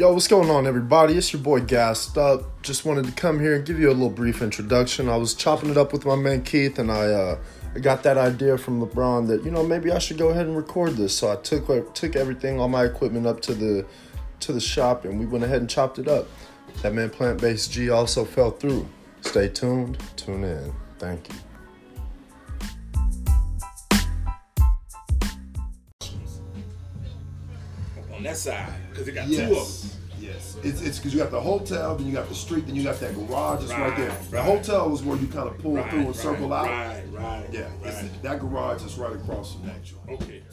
Yo, what's going on, everybody? It's your boy Gassed Up. Just wanted to come here and give you a little brief introduction. I was chopping it up with my man Keith, and I got that idea from LeBron that, maybe I should go ahead and record this. So I took everything, all my equipment up to the shop, and we went ahead and chopped it up. That man Plant-Based G also fell through. Stay tuned. Tune in. Thank you. On that side, because it got two of them. Yes, it's because you got the hotel, then you got the street, then you got that garage that's right there. The hotel was where you kind of pull through and circle out. Right. Yeah, that garage is right across from that joint. Okay.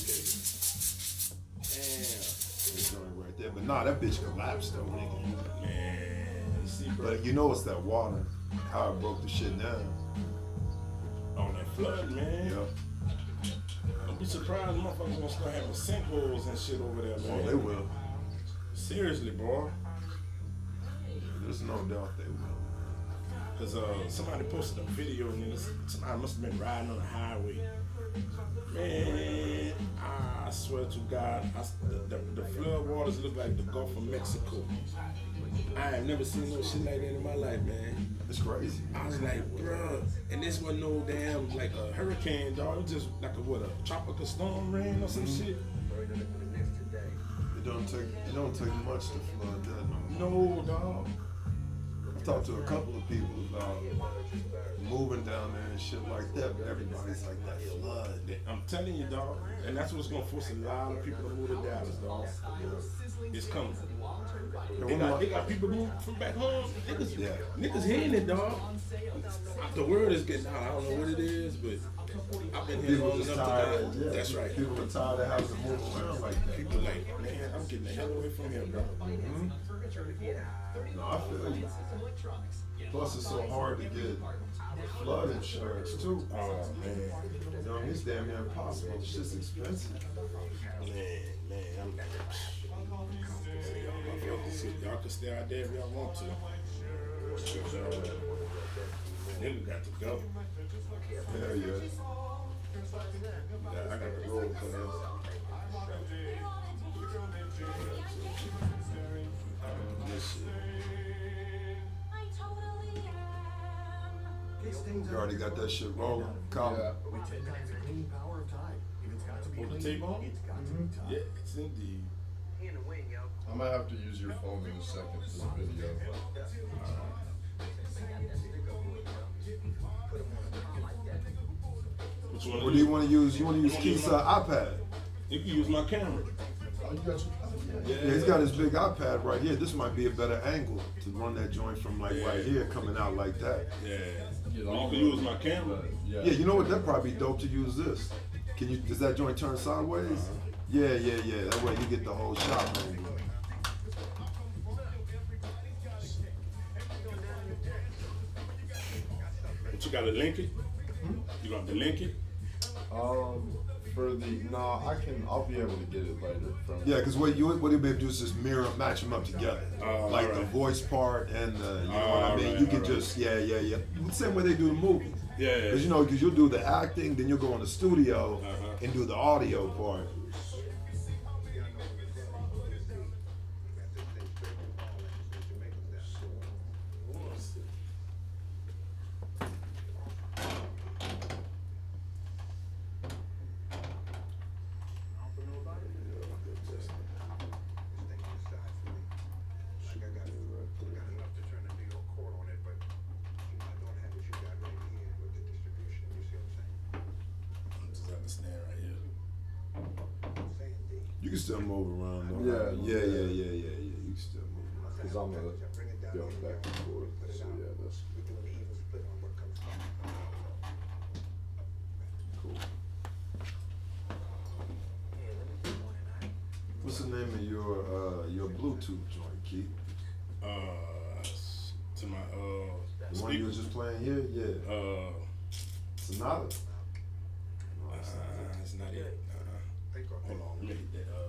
Damn. Right there, but nah, that bitch collapsed though, nigga. Man, see, bro. But it's that water, how it broke the shit down. On that flood, man. Yeah. Don't be surprised motherfuckers gonna start having sinkholes and shit over there, man. Oh, they will. Seriously, bro. There's no doubt they will. Because somebody posted a video and somebody must have been riding on the highway. Man, I swear to God, the flood waters look like the Gulf of Mexico. I have never seen no shit like that in my life, man. It's crazy. I was like, bruh, and this wasn't no damn like a hurricane, dog. It was just like a tropical storm rain or some shit. It don't take much to flood that. No, dog. I talked to a couple of people about moving down there and shit like that, but everybody's like, that flood. I'm telling you, dog, and that's what's gonna force a lot of people to move to Dallas, dog. It's coming. They got people moving from back home. Niggas hitting it, dog. The word is getting out. I don't know what it is, but I've been here long enough to die. That's right. People are tired of having to move around like that. People like, man, I'm getting the hell away from here, bro. Mm-hmm. No, I feel you. Plus, it's so hard to get flood insurance too. Oh man, it's damn near impossible. It's just expensive. Man, y'all can stay out there if y'all want to. Nigga got to go. Hell yeah. I got to roll for this. You already got that shit rolling, Colin. Yeah. On the table? Yeah, it's indeed. I might have to use your phone in a second for the video. Which one? What do you want to use? You want to use Keith's iPad? You can use my camera. Oh, you got your Yeah, he's got his big iPad right here. This might be a better angle to run that joint from right here, coming out like that. Yeah. Well, you can use my camera. Yeah, you know what? That'd probably be dope to use this. Does that joint turn sideways? Yeah. That way you get the whole shot angle. But you gotta link it? You got to link it? I'll be able to get it later. Yeah, because what you'll be able to do is just match them up together. Like the voice part and the, you know what I mean? You can just, yeah. The same way they do the movie. Yeah. Because you'll do the acting, then you'll go in the studio and do the audio part. You can still move around though. Yeah. You can still move around. Because I'm going to go back and forth. So yeah, that's cool. What's the name of your Bluetooth joint, Keith? To my the one you were just playing here? Yeah. Sonata? No, it's not it. Hold on, let me get that.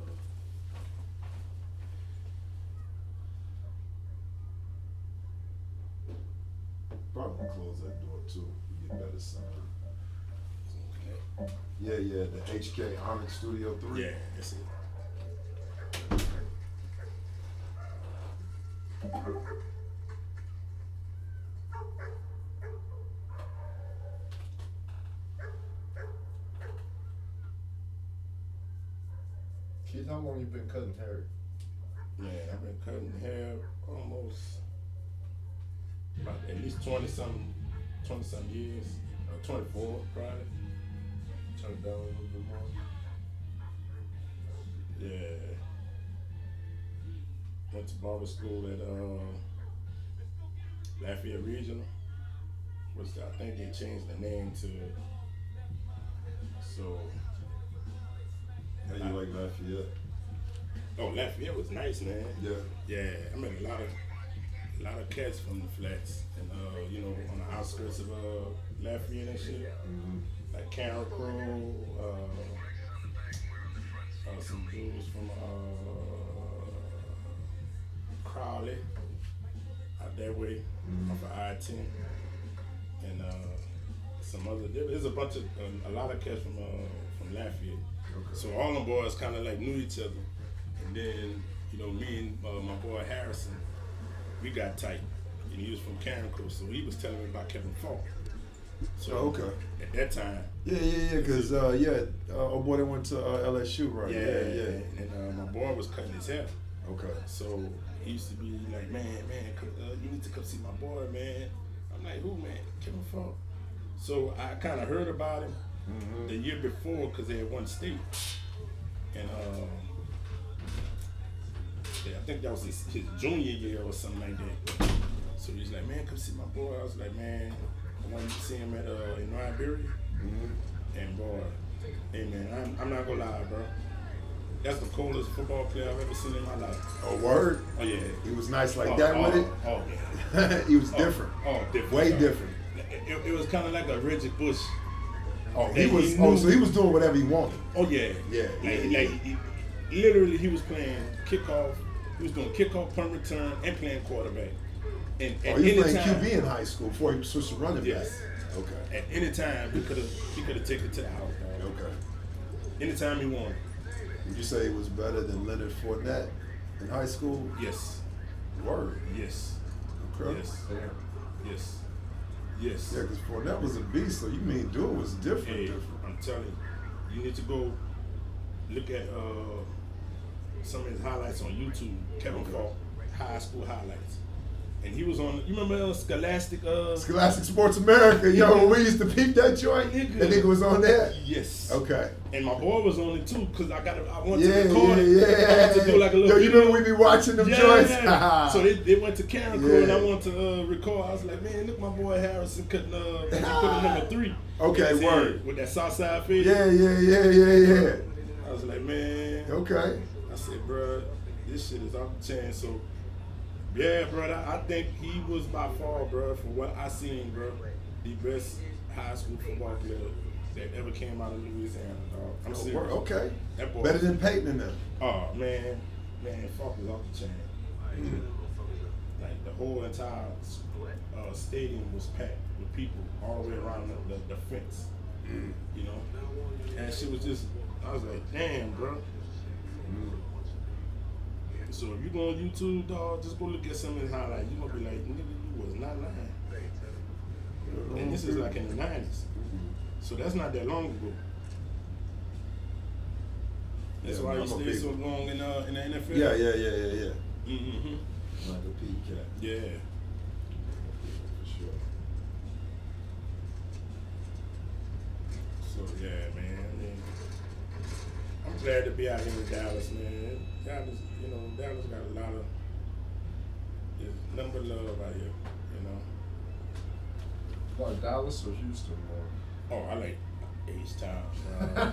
Probably close that door too. You get better sound. Yeah, the HK Onyx Studio 3. Yeah, that's it. Keith, how long you been cutting hair? Man, I've been cutting hair almost about at least 20-something years. 24 probably. Turn it down a little bit more. Yeah. Went to barber school at Lafayette Regional. Which I think they changed the name to. So. How you like Lafayette? Oh, Lafayette was nice, man. Yeah. Yeah, I met a lot of cats from the flats, and you know, on the outskirts of Lafayette and shit, like Karen Crow, some dudes from Crowley, out that way, off of I-10, and some other. There's a lot of cats from Lafayette. Okay. So all them boys kind of like knew each other, and then you know me and my boy Harrison, we got tight, and he was from Karen Crow, so he was telling me about Kevin Falk. So okay. At that time. Yeah, because oh boy, they went to LSU, right? Yeah. And my boy was cutting his hair. Okay. So he used to be like, man, you need to come see my boy, man. I'm like, who, man? Kevin Falk. So I kind of heard about him the year before because they had won state, and I think that was his junior year or something like that. So he's like, man, come see my boy. I was like, man, I want you to see him at in Iberia. And boy, hey man, I'm not gonna lie, bro. That's the coolest football player I've ever seen in my life. Oh, word? Oh yeah. He was nice like that with it? Oh yeah. He was different. Different. Way different. It was kind of like a Reggie Bush. Oh, so he was doing whatever he wanted. Oh yeah. Literally, he was playing kickoff. He was doing kickoff, punt return, and playing quarterback. And he was playing QB in high school before he switched to running back. Okay. At any time, he could have taken it to the house, dog. Okay. Anytime he wanted. Would you say he was better than Leonard Fournette in high school? Yes. Word. Yes. Okay. Yes. Yeah, because Fournette was a beast, so you mean dude was different. Hey, I'm telling you, you need to go look at some of his highlights on YouTube. Kevin Falk, high school highlights. And he was on, you remember Scholastic? Scholastic Sports America, yo, we used to peep that joint. That nigga was on there? Yes. Okay. And my boy was on it too, because I wanted to record it. Yeah. I wanted to do like a little you remember we be watching them joints? So they went to Karen Crow and I wanted to record. I was like, man, look my boy Harrison cutting he put a number 3. Okay, word. With that Southside fade. Yeah. I was like, man. Okay. I said, bro, this shit is off the chain. So, yeah, bro, I think he was by far, bro, from what I seen, bro, the best high school football player that ever came out of Louisiana, dog. I'm serious. Okay. That boy better than Peyton and them. Oh, man, Falk was off the chain. Like, the whole entire stadium was packed with people all the way around the fence, you know? And shit was just, I was like, damn, bro. So if you go on YouTube, dog, just go look at some of his highlights. You're going to be like, nigga, you was not lying. And this is like in the 90s. So that's not that long ago. That's why he stayed so long in the NFL. Yeah. Mm-hmm. Like a PK. Yeah. For sure. So yeah, man. I mean, I'm glad to be out here in Dallas, man. Dallas got a lot of number love out here, you know. Like Dallas or Houston more? Oh, I like H-Town.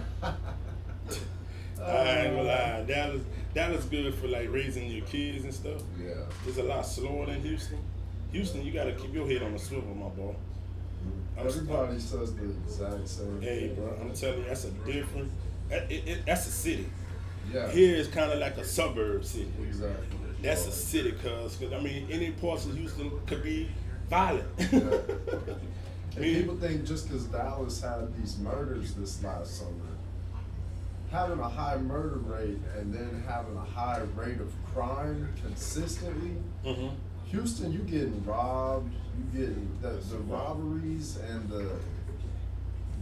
I ain't gonna lie. Dallas good for like raising your kids and stuff. Yeah. It's a lot slower than Houston. Houston, you gotta keep your head on the swivel, my boy. Everybody says the exact same thing. Hey, bro, I'm telling you, that's a different. That's a city. Yeah. Here is kind of like a suburb city. Exactly. That's a city, cause I mean, any parts of Houston could be violent. Yeah. And people think just because Dallas had these murders this last summer, having a high murder rate and then having a high rate of crime consistently, Houston, you getting robbed, you getting the robberies and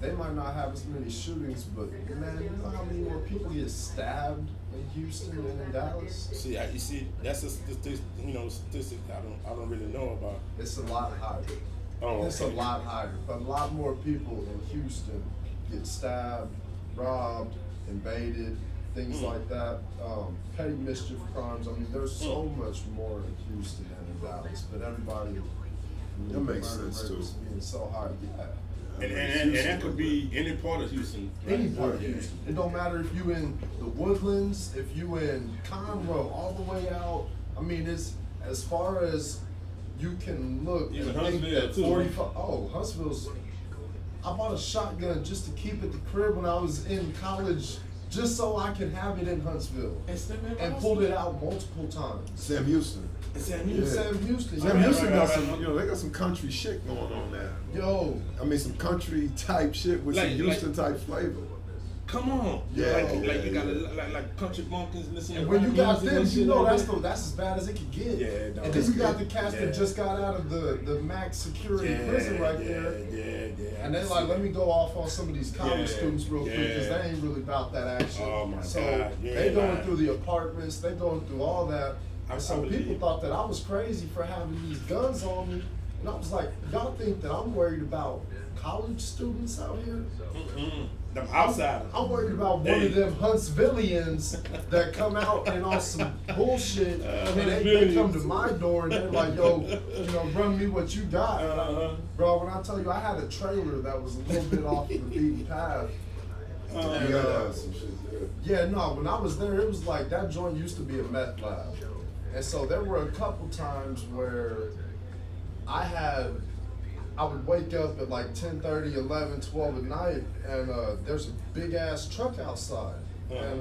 they might not have as many shootings, but man, you know how many more people get stabbed in Houston than in Dallas? See, you see, that's a statistic, statistic I don't really know about. It's a lot higher. Oh, It's a lot higher. A lot more people in Houston get stabbed, robbed, invaded, things like that. Petty mischief crimes. I mean, there's so much more in Houston than in Dallas, but everybody. That makes sense too. Being so high, yeah. And that could be any part of Houston. Right? Any part of Houston. It don't matter if you in the Woodlands, if you in Conroe, all the way out. I mean, it's as far as you can look. Even and think Huntsville, that too. 45. Oh, Huntsville's. I bought a shotgun just to keep at the crib when I was in college, just so I could have it in Huntsville, and pulled it out multiple times. Sam Houston. Sam Yeah. Sam Houston. Sam yeah. Houston got right, some, right. they got some country shit going on there. Yo, I mean, some country type shit with some Houston type flavor. Come on. Yeah, Like you yeah, got like country bumpkins listening. and when you got them, you know that's that's as bad as it could get. Yeah, no, and then you got the yeah. cats that just got out of the max security prison right there. Yeah. And they're like, let me go off on some of these college Yeah, students real quick because yeah. they ain't really about that action. Oh, my so God. Yeah, they going man. through the apartments, they going through all that. I And so believe people it. thought that I was crazy for having these guns on me. And I was like, y'all think that I'm worried about college students out here? Them outsiders. I'm worried about one of them Huntsvillians that come out and on some bullshit, and they come to my door and they're like, yo, run me what you got. Bro, when I tell you I had a trailer that was a little bit off of the beaten path. You And, gotta have some shit there. yeah, no, when I was there, it was like that joint used to be a meth lab. And so there were a couple times where I would wake up at like 10:30, 11, 12 at night, and there's a big ass truck outside. And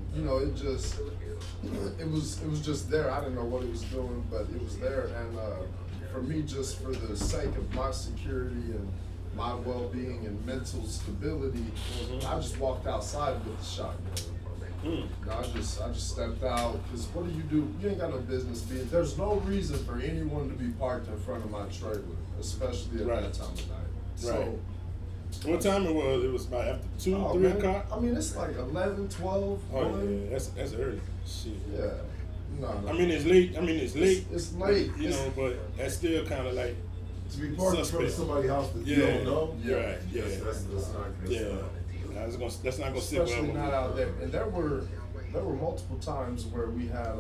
it was just there. I didn't know what it was doing, but it was there. And for me, just for the sake of my security and my well-being and mental stability, I just walked outside with the shotgun. No, I just stepped out because what do? You ain't got no business being. There's no reason for anyone to be parked in front of my trailer, especially at that time of night. So, what time it was? It was about after 2, 3 man, o'clock. I mean, it's like 11, 12. Oh 1. yeah, that's early. Shit. Yeah. No. I mean, it's late. It's late. It's late. But that's still kind of like To be parked in front of suspect. somebody's house that you Yeah. don't know. Yeah. Right. Yeah. That's not good. Yeah. That's not gonna sit well. Especially with not me. out there. And there were multiple times where we had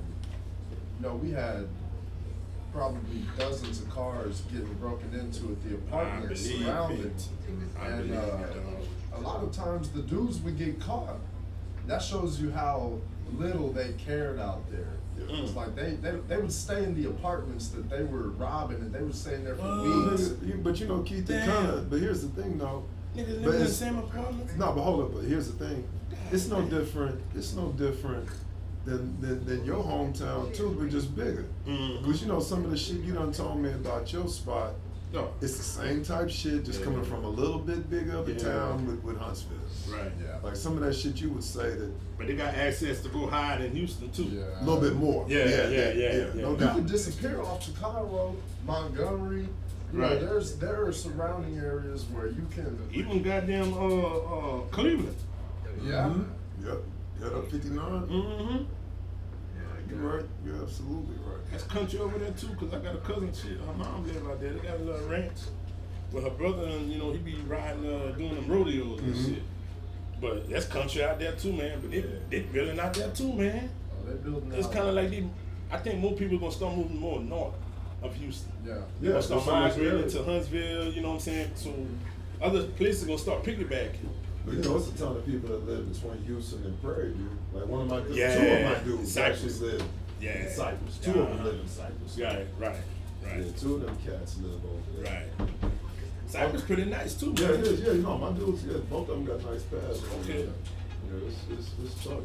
we had probably dozens of cars getting broken into at the apartments believe surrounding. it. I And believe it, dog. a lot of times the dudes would get caught. That shows you how little they cared out there. It was like they would stay in the apartments that they were robbing, and they would stay in there for weeks. But Keith, but here's the thing though. Niggas But live in the it's- same apartment. No, but hold up. But here's the thing. It's no different. It's no different than your hometown too, but just bigger. Because some of the shit you done told me about your spot. No. It's the same type shit, just coming from a little bit bigger of a town with Huntsville. Right. Yeah. Like some of that shit you would say that But they got access to go hide in Houston too. Yeah. a little bit more. Yeah. No You doubt. could disappear off Chicago, Montgomery. Right. There are surrounding areas where you can. Even goddamn Cleveland. Yeah. Yep. Yep. Up 59. Mm-hmm. You're right. You're absolutely right. That's country over there too, cause I got a cousin. Her mom live out there. They got a little ranch with her brother, and he be riding, doing them rodeos and shit. But that's country out there too, man. But they building out there too, man. Oh, they're building. It's out. kind of like I think more people gonna start moving more north of Houston. Yeah. They're gonna start so much migrating area. to Huntsville. You know what I'm saying? So other places gonna start piggybacking. But it's a ton of people that live between Houston and Prairie View. Like one of my dudes, Yeah. two of my dudes Cypress. actually live Yeah. in Cypress. Two of them live in Cypress. Right. Yeah, two of them cats live over there. Right. Cypress pretty nice too, Yeah, man. it is. Yeah, my dudes, both of them got nice pads. Okay. Yeah, it's tight.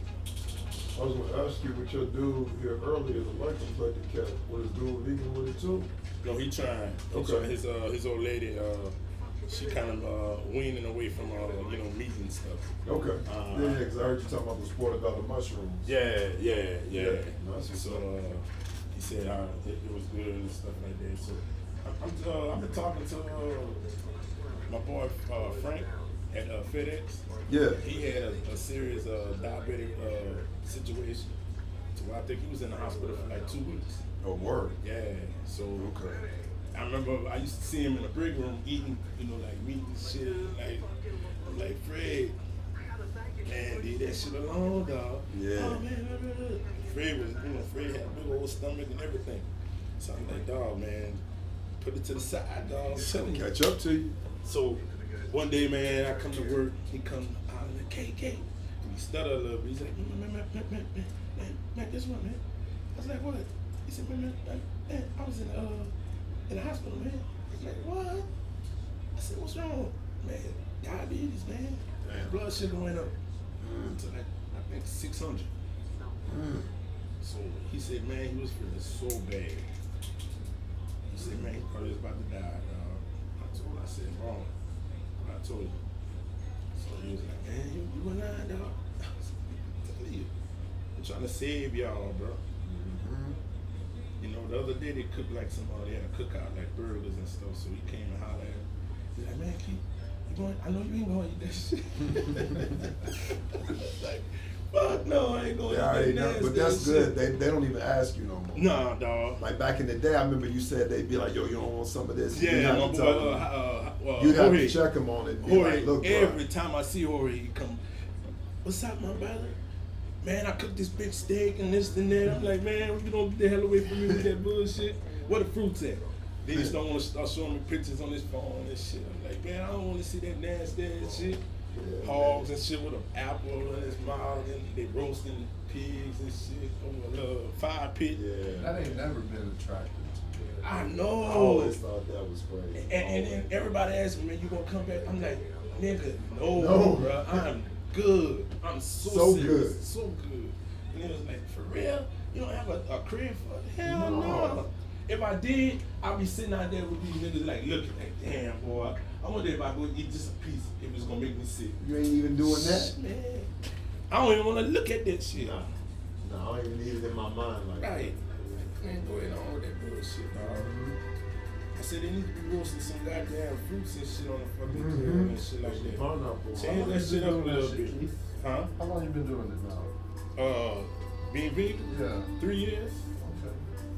I was gonna ask you what your dude here earlier, the light complected cat, what his dude leaving with it too? No, he trying. Okay. His old lady, she kind of weaning away from meat and stuff. Okay. Yeah, because I heard you talking about the sport about the mushrooms. Yeah. Nice. So he said it was good and stuff like that. So I've been talking to my boy Frank at FedEx. Yeah. He had a serious diabetic situation. So I think he was in the hospital for like 2 weeks. Oh, word. Yeah. So Okay. I remember I used to see him in the break room eating, you know, like meat and shit. I'm like, Fred, man, leave that shit alone, dog. Yeah. Oh man, Fred was, you know, Fred had a big old stomach and everything. So I'm like, dog, man, put it to the side, dog. I'm telling you. Catch up to you. So one day, man, I come to work. He come out and like, K. He stutter a little bit. He's like, man, this one, man. I was like, what? He said, man, I was in the hospital, man. I was like, what? I said, what's wrong? Man, diabetes, man. Damn. Blood sugar went up to like, I think 600. So he said, man, he was feeling so bad. He said, man, he probably was about to die, dog. I said, wrong. I told you. So he was like, man, you were lying, dog. I was telling you. I'm trying to save y'all, bro. You know, the other day they cooked like they had a cookout, like burgers and stuff. So he came and hollered at him. He's like, man, Keith, you going? I know you ain't going to eat that shit. Like, fuck no, I ain't going to eat that. But that's good. They don't even ask you no more. Nah, dog. Like back in the day, I remember you said they'd be like, yo, you don't want some of this? Yeah, my boy, you'd have Jorge, to check him on it. And be Jorge, like, look, bro. every time I see Jorge, he come, what's up, my brother? Man, I cooked this big steak and this and that. I'm like, man, you don't get the hell away from me with that bullshit. Where the fruits at? They just don't want to start showing me pictures on this phone and shit. I'm like, man, I don't want to see that nasty ass shit. Yeah, Hogs and shit with an apple in his mouth and they roasting pigs and shit over a fire pit. Yeah. That ain't never been attractive to me. I I know. always thought that was crazy. And everybody asks me, man, you gonna come back? I'm like, nigga, no, No. bro. I'm good. I'm So serious. good. So good. And it was like, for real? You don't have a crib for hell No. no. If I did, I'd be sitting out there with these niggas like looking like, damn boy, I wonder if I go eat just a piece, if it's gonna make me sick. You ain't even doing that? Man, I don't even wanna look at that shit. Nah. No, I don't even need it in my mind like Right. Man, go ahead on with that bullshit, dog. I said they need to be roasting some goddamn fruits and shit on the fucking grill and shit like that. that. Pineapple. Change that shit up a little bit. Huh? How long you been doing it now? Being vegan? Yeah. 3 years? Okay.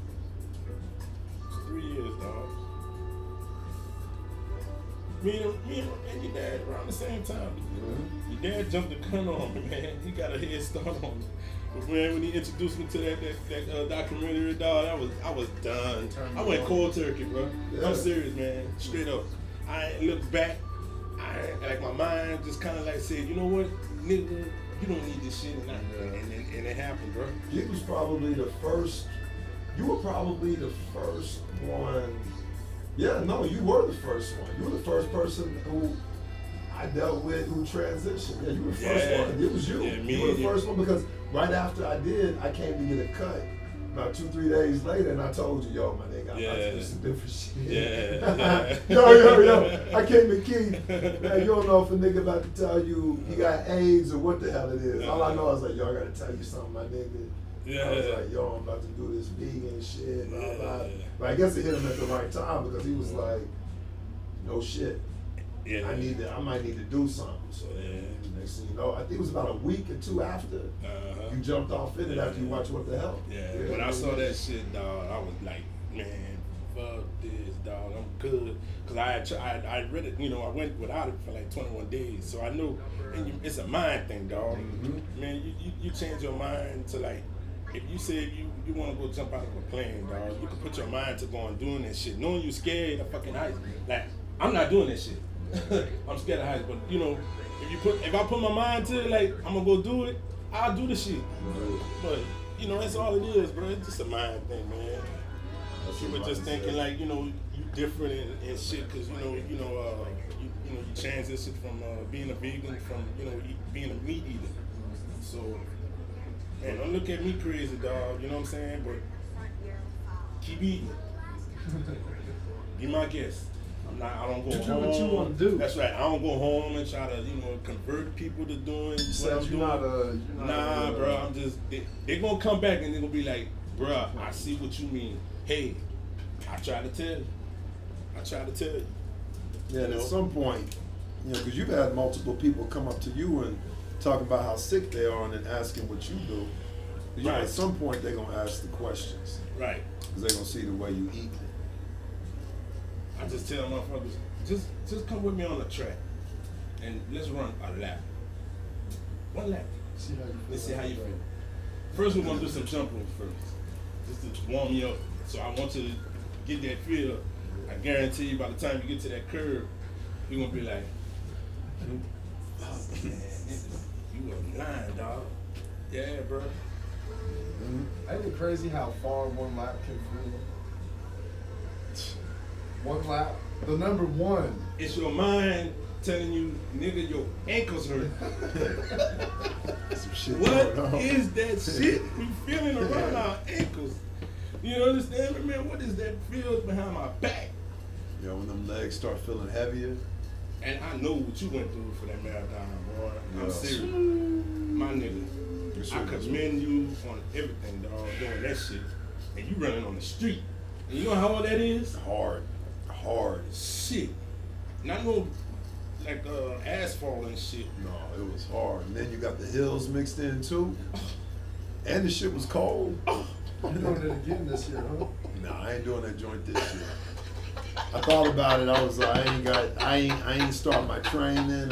3 years, dog. Me and your dad around the same time. Your dad jumped the gun on me, man. He got a head start on me. But man, when he introduced me to that documentary, dog, I was done. I went cold turkey, bro. Yeah. I'm serious, man. Straight up. I ain't looked back. Like my mind just kind of like said, you know what, nigga, you don't need this shit, and it happened, bro. You was probably the first. You were probably the first one. Yeah, no, you were the first one. You were the first person who I dealt with who transitioned. Yeah, you were the first Yeah. one. It was you. Yeah, me You were and the you. first one because right after I did, I came to get a cut. About 2-3 days later, and I told you, yo, my nigga, I'm about to do some different shit. Yeah. yo. I came to Keith. Man, you don't know if a nigga about to tell you he got AIDS or what the hell it is. All I know is like, yo, I gotta tell you something, my nigga. Yeah. I was like, yo, I'm about to do this vegan shit, blah, blah. Yeah. But I guess it hit him at the right time because he was like, no shit. Yeah. I might need to do something. So Yeah. next thing you know, I think it was about a week or two after Uh-huh. you jumped off in it after you Yeah. watched What the Hell. Yeah, when I saw that shit, dog, I was like, man, fuck this, dog. I'm good. Because I read it, you know, I went without it for like 21 days. So I knew, and it's a mind thing, dog. Mhm. Man, you change your mind to like, if you say you want to go jump out of a plane, dog, you can put your mind to going doing that shit. Knowing you scared of fucking heights. Like, I'm not doing that shit. I'm scared of heights. But, you know, if I put my mind to it, like, I'm going to go do it, I'll do the shit. But, you know, that's all it is, bro. It's just a mind thing, man. You were just thinking like, you know, you different and shit, cause you transition from being a vegan from being a meat eater. So, man, don't look at me crazy, dog. You know what I'm saying? But keep eating. Be my guest. I don't go You do home. what you wanna do. That's right. I don't go home and try to convert people to doing what Said I'm you're doing. not a. Nah, bro, I'm just, they gonna come back and they gonna be like, bruh, I see what you mean. Hey, I try to tell you. Yeah, and at some point, because you've had multiple people come up to you and talk about how sick they are and then asking what you do. Right. At some point, they're going to ask the questions. Right. Because they're going to see the way you eat. I just tell motherfuckers, just come with me on the track and let's run a lap. One lap. See how you feel. Let's see how you feel. First, we're gonna do some jump rope first, just to warm you up. So I want you to get that feel. I guarantee you, by the time you get to that curve, you're gonna be like, "Oh, man, you were lying, dog." Yeah, bro. Ain't it crazy how far one lap can feel? One lap, the number one. It's your mind telling you, nigga, your ankles hurt. Some shit What going on. is that shit we feeling around our ankles? You understand me, man? What is that feel behind my back? Yeah, when them legs start feeling heavier. And I know what you went through for that marathon, boy. I'm Yeah. serious. My nigga, I commend you on everything, dog, doing that shit. And you running on the street. And you know how hard that is? Hard. Shit. Not no, like, asphalt and shit. No, it was hard. And then you got the hills mixed in too. And the shit was cold. You're doing it again this year, huh? Nah, I ain't doing that joint this year. I thought about it. I was like, I ain't start my training.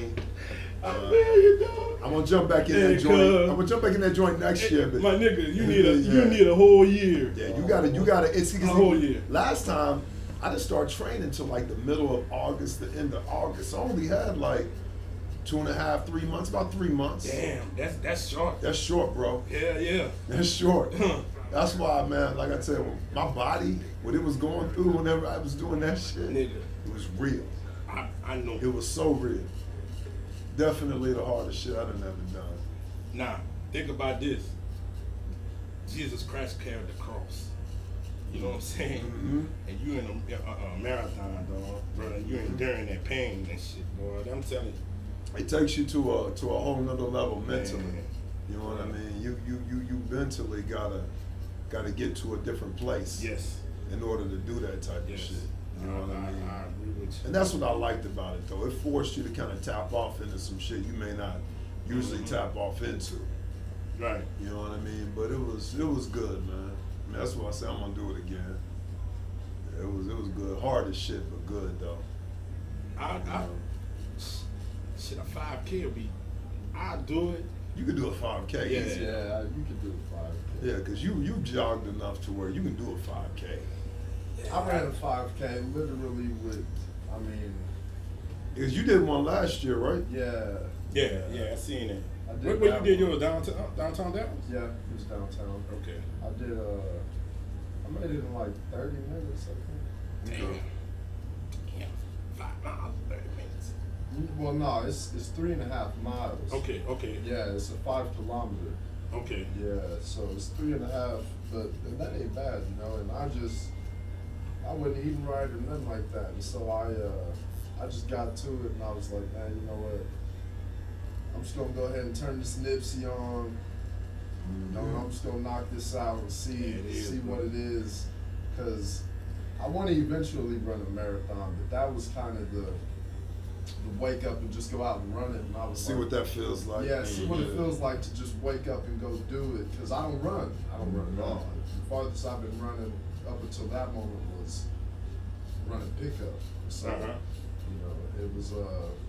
I feel you, dog. I'm gonna jump back in Hey, that joint. cuz. I'm gonna jump back in that joint next year. But My nigga, you Yeah. need a whole year. yeah, you gotta. It's A whole year. Last time I didn't start training till like the middle of August, the end of August. I only had like 2.5, 3 months, about 3 months. Damn, that's short. That's short, bro. Yeah. That's short. Huh. That's why, man. Like I said, my body, what it was going through whenever I was doing that shit, Nigga. it was real. I know. It was so real. Definitely the hardest shit I'd have never done. Now, think about this. Jesus Christ carried the cross. You know what I'm saying? Mhm. And you in a marathon, dog, bro. And you enduring that pain and shit, boy. I'm telling you. It takes you to a whole nother level mentally. Man. You know what I mean? You mentally gotta get to a different place Yes. in order to do that type Yes. of shit. You know what I mean? I agree with you. And that's what I liked about it, though. It forced you to kind of tap off into some shit you may not usually tap off into. Right. You know what I mean? But it was good, man. I mean, that's why I said I'm gonna do it again. It was good. Hard as shit, but good though. Shit, a 5K would be. I'll do it. You could do a 5K. Yeah. easy. Yeah, you can do a 5K. Yeah, because you jogged enough to where you can do a 5K. I ran a 5K literally with, Because you did one last year, right? yeah, Yeah, I seen it. I did Where you that did one. yours downtown Dallas? yeah, it was downtown. Okay. I did, I made it in like 30 minutes, I think. Damn. 5 miles, 30 minutes. Well, no, it's 3.5 miles. Okay. Yeah, it's a 5 kilometer. Okay. Yeah, so it's 3.5, but and that ain't bad, you know. And I wasn't eating right or nothing like that, and so I just got to it, and I was like, man, you know what? I'm just gonna go ahead and turn this Nipsey on. You know, and I'm just gonna knock this out and see Yeah, it is, bro. what it is, because I want to eventually run a marathon, but that was kind of the wake up and just go out and run it, and I was See like, what that feels like. yeah, see what it feels like to just wake up and go do it. Because I don't run. I don't run at all. The farthest I've been running up until that moment was running pickup. So, Uh-huh. you know, it was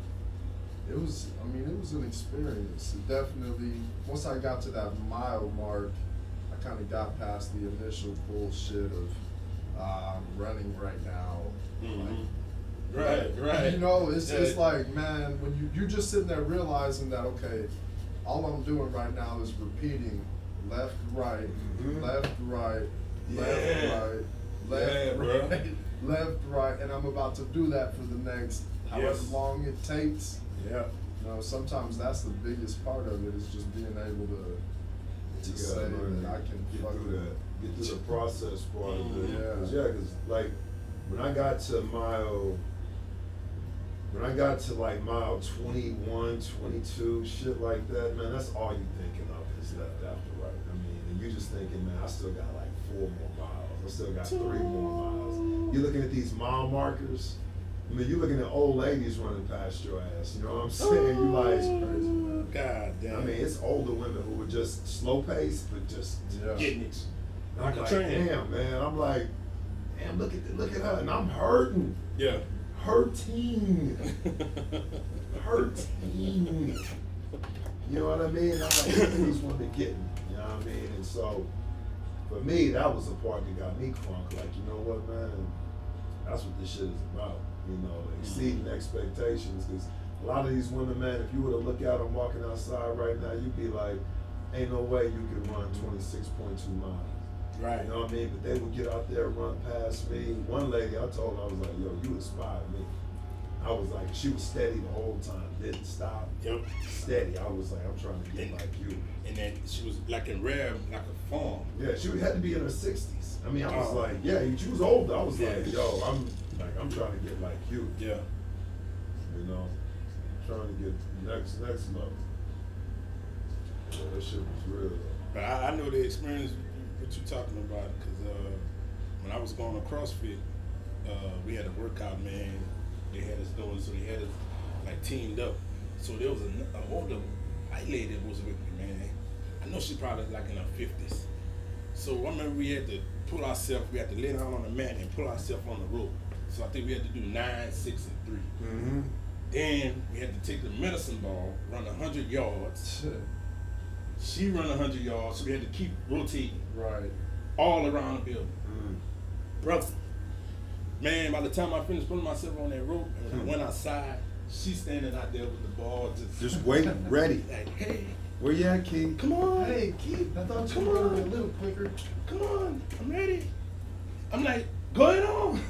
an experience. It definitely, once I got to that mile mark, I kind of got past the initial bullshit of I'm running right now. Mhm. Like, Right. You know, it's Yeah. like, man, when you're just sitting there realizing that, okay, all I'm doing right now is repeating left, right, Mhm. left, right, Yeah. left, Yeah, bro. right, left, right, and I'm about to do that for the next however Yes. long it takes. Yeah. You know, sometimes that's the biggest part of it, is just being able to You say gotta learn that I to can get fucking through that. Get through the process part of it. Yeah. Because like when I got to mile 21, 22, shit like that, man, that's all you thinking of is left after right. I mean, and you just thinking, man, I still got like 4 more miles. I still got 3 more miles. You're looking at these mile markers, I mean, you're looking at old ladies running past your ass. You know what I'm saying? You like, it's crazy, man. God damn. I mean, it's older women who were just slow paced, but just getting it. I'm Like a like, train. damn, man. I'm like, damn, look at her, and I'm hurting. Yeah. Hurting. You know what I mean? I'm like, look at these women getting. You know what I mean? And so, for me, that was the part that got me crunk. Like, you know what, man? That's what this shit is about. You know, exceeding expectations. Because a lot of these women, man, if you were to look out and walking outside right now, you'd be like, ain't no way you could run 26.2 miles. Right. You know what I mean? But they would get out there, run past me. One lady, I told her, I was like, yo, you inspired me. I was like, she was steady the whole time, didn't stop. Yep. Steady. I was like, I'm trying to get like you. And then she was like in rare, like a farm. Yeah, she had to be in her 60s. I mean, I was like, yeah, she was older. I was Yeah. like, yo, I'm trying to get like you. Yeah. You know, trying to get next level. Yeah, that shit was real. But I know the experience what you talking about, because when I was going to CrossFit, we had a workout, man. They had us doing, so they had us like teamed up. So there was an older white lady that was with me, man. I know she probably like in her 50s. So I remember we had to pull ourselves, we had to lay down on the mat and pull ourselves on the rope. So I think we had to do 9, 6, and 3. Mm-hmm. Then we had to take the medicine ball, run 100 yards. She run 100 yards, so we had to keep rotating Right. all around the building. Mm. Brother, man, by the time I finished putting myself on that rope and I went outside, she's standing out there with the ball Just waiting, ready. like, hey, Where you at, Keith? come on. Hey, Keith, I thought you Come were going to on. be a little quicker. Come on, I'm ready. I'm like, go ahead on.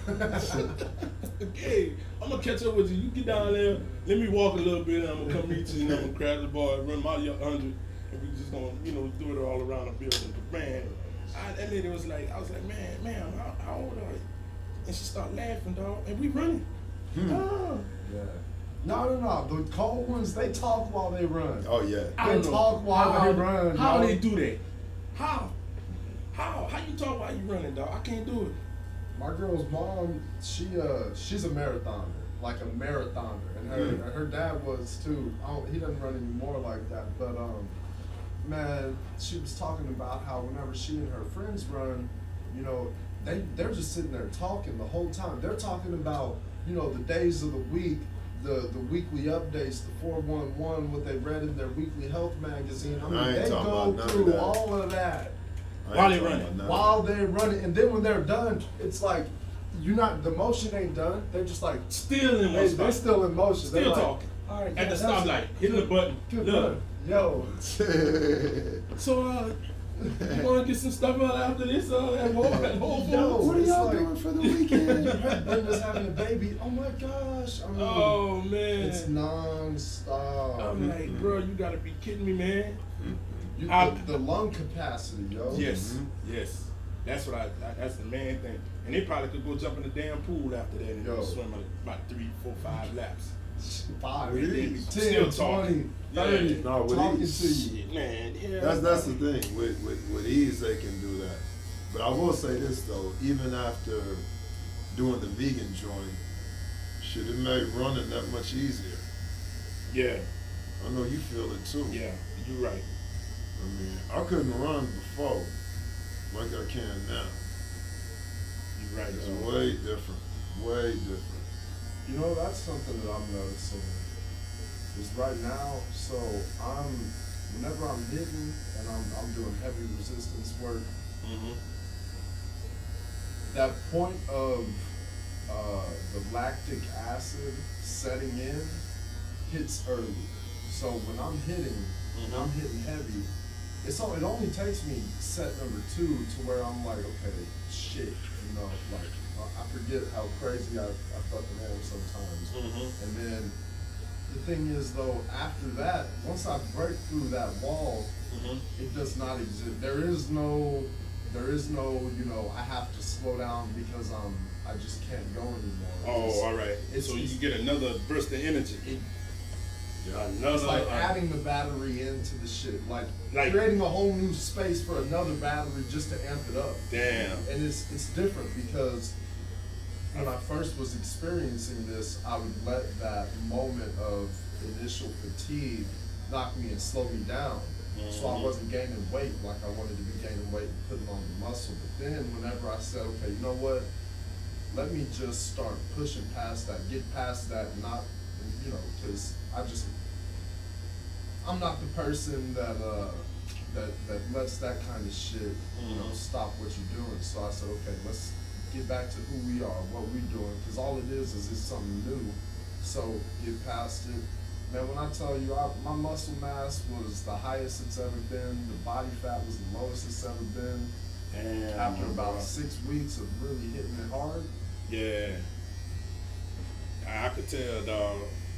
Okay, I'm gonna catch up with you. You get down there, let me walk a little bit, and I'm gonna come meet you, and I'm gonna grab the ball and run my 100, and we just gonna, do it all around the building. But man, that lady was like, I was like, man, how old are you? And she started laughing, dog, and we running. Oh. Yeah. No. The cold ones, they talk while they run. Oh yeah. I They don't know. talk while they run. How dog. they do that? How you talk while you running, dog? I can't do it. My girl's mom, she's a marathoner, like a marathoner, and her dad was too. He doesn't run anymore like that, but man, she was talking about how whenever she and her friends run, they're just sitting there talking the whole time. They're talking about the days of the week, the weekly updates, the 411, what they read in their weekly health magazine. I mean, I ain't they talking go about none of through that. all of that. While they running. While they're running, and then when they're done, it's like the motion ain't done. They're just like Still in one they're spot. still in motion. Still They're like, talking. all right, At the that was stoplight, hitting the button. Good Look. run. Yo, So, you want to get some stuff out after this? At Whole Yo, Foods? What are it's y'all like- doing for the weekend? Brenda's having a baby. Oh my gosh. I mean, Oh man. it's non-stop. I'm like, bro, you gotta be kidding me, man. The lung capacity, yo. Yes, yes. That's what that's the main thing. And they probably could go jump in the damn pool after that and Yo. swim about 3, 4, 5 laps. 5, With 10, ease. 20, Still talking. 30, Yeah. No, with talking ease. to you. Shit, man. Yeah. That's the thing. With ease, they can do that. But I will say this though, even after doing the vegan joint, shit, it made running that much easier. Yeah, I know you feel it too. yeah. You're right. I mean, I couldn't run before like I can now. You're right. It's dog. way different. Way different. That's something that I'm noticing. Is right now, so whenever I'm hitting and I'm doing heavy resistance work, Mhm. that point of the lactic acid setting in hits early. So when I'm hitting, heavy, it only takes me set number 2 to where I'm like, okay, shit, like I forget how crazy I fucking am sometimes. Mhm. And then the thing is though, after that, once I break through that wall, Mhm. it does not exist. There is no, I have to slow down because I just can't go anymore. Oh, all right. it's- So you it's- get another burst of energy. Another. It's like adding the battery into the shit, like creating a whole new space for another battery just to amp it up. Damn. And it's different because when I first was experiencing this, I would let that moment of initial fatigue knock me and slow me down. So I wasn't gaining weight like I wanted to be gaining weight and putting on the muscle. But then whenever I said, okay, you know what? Let me just start pushing past that, get past that, not, you know, because I'm not the person that lets that kind of shit, you know, stop what you're doing. So I said, okay, let's get back to who we are, what we're doing, because all it is it's something new. So get past it. Man, when I tell you, my muscle mass was the highest it's ever been. The body fat was the lowest it's ever been. Damn, After about 6 weeks of really hitting it hard. Yeah. I could tell, dog.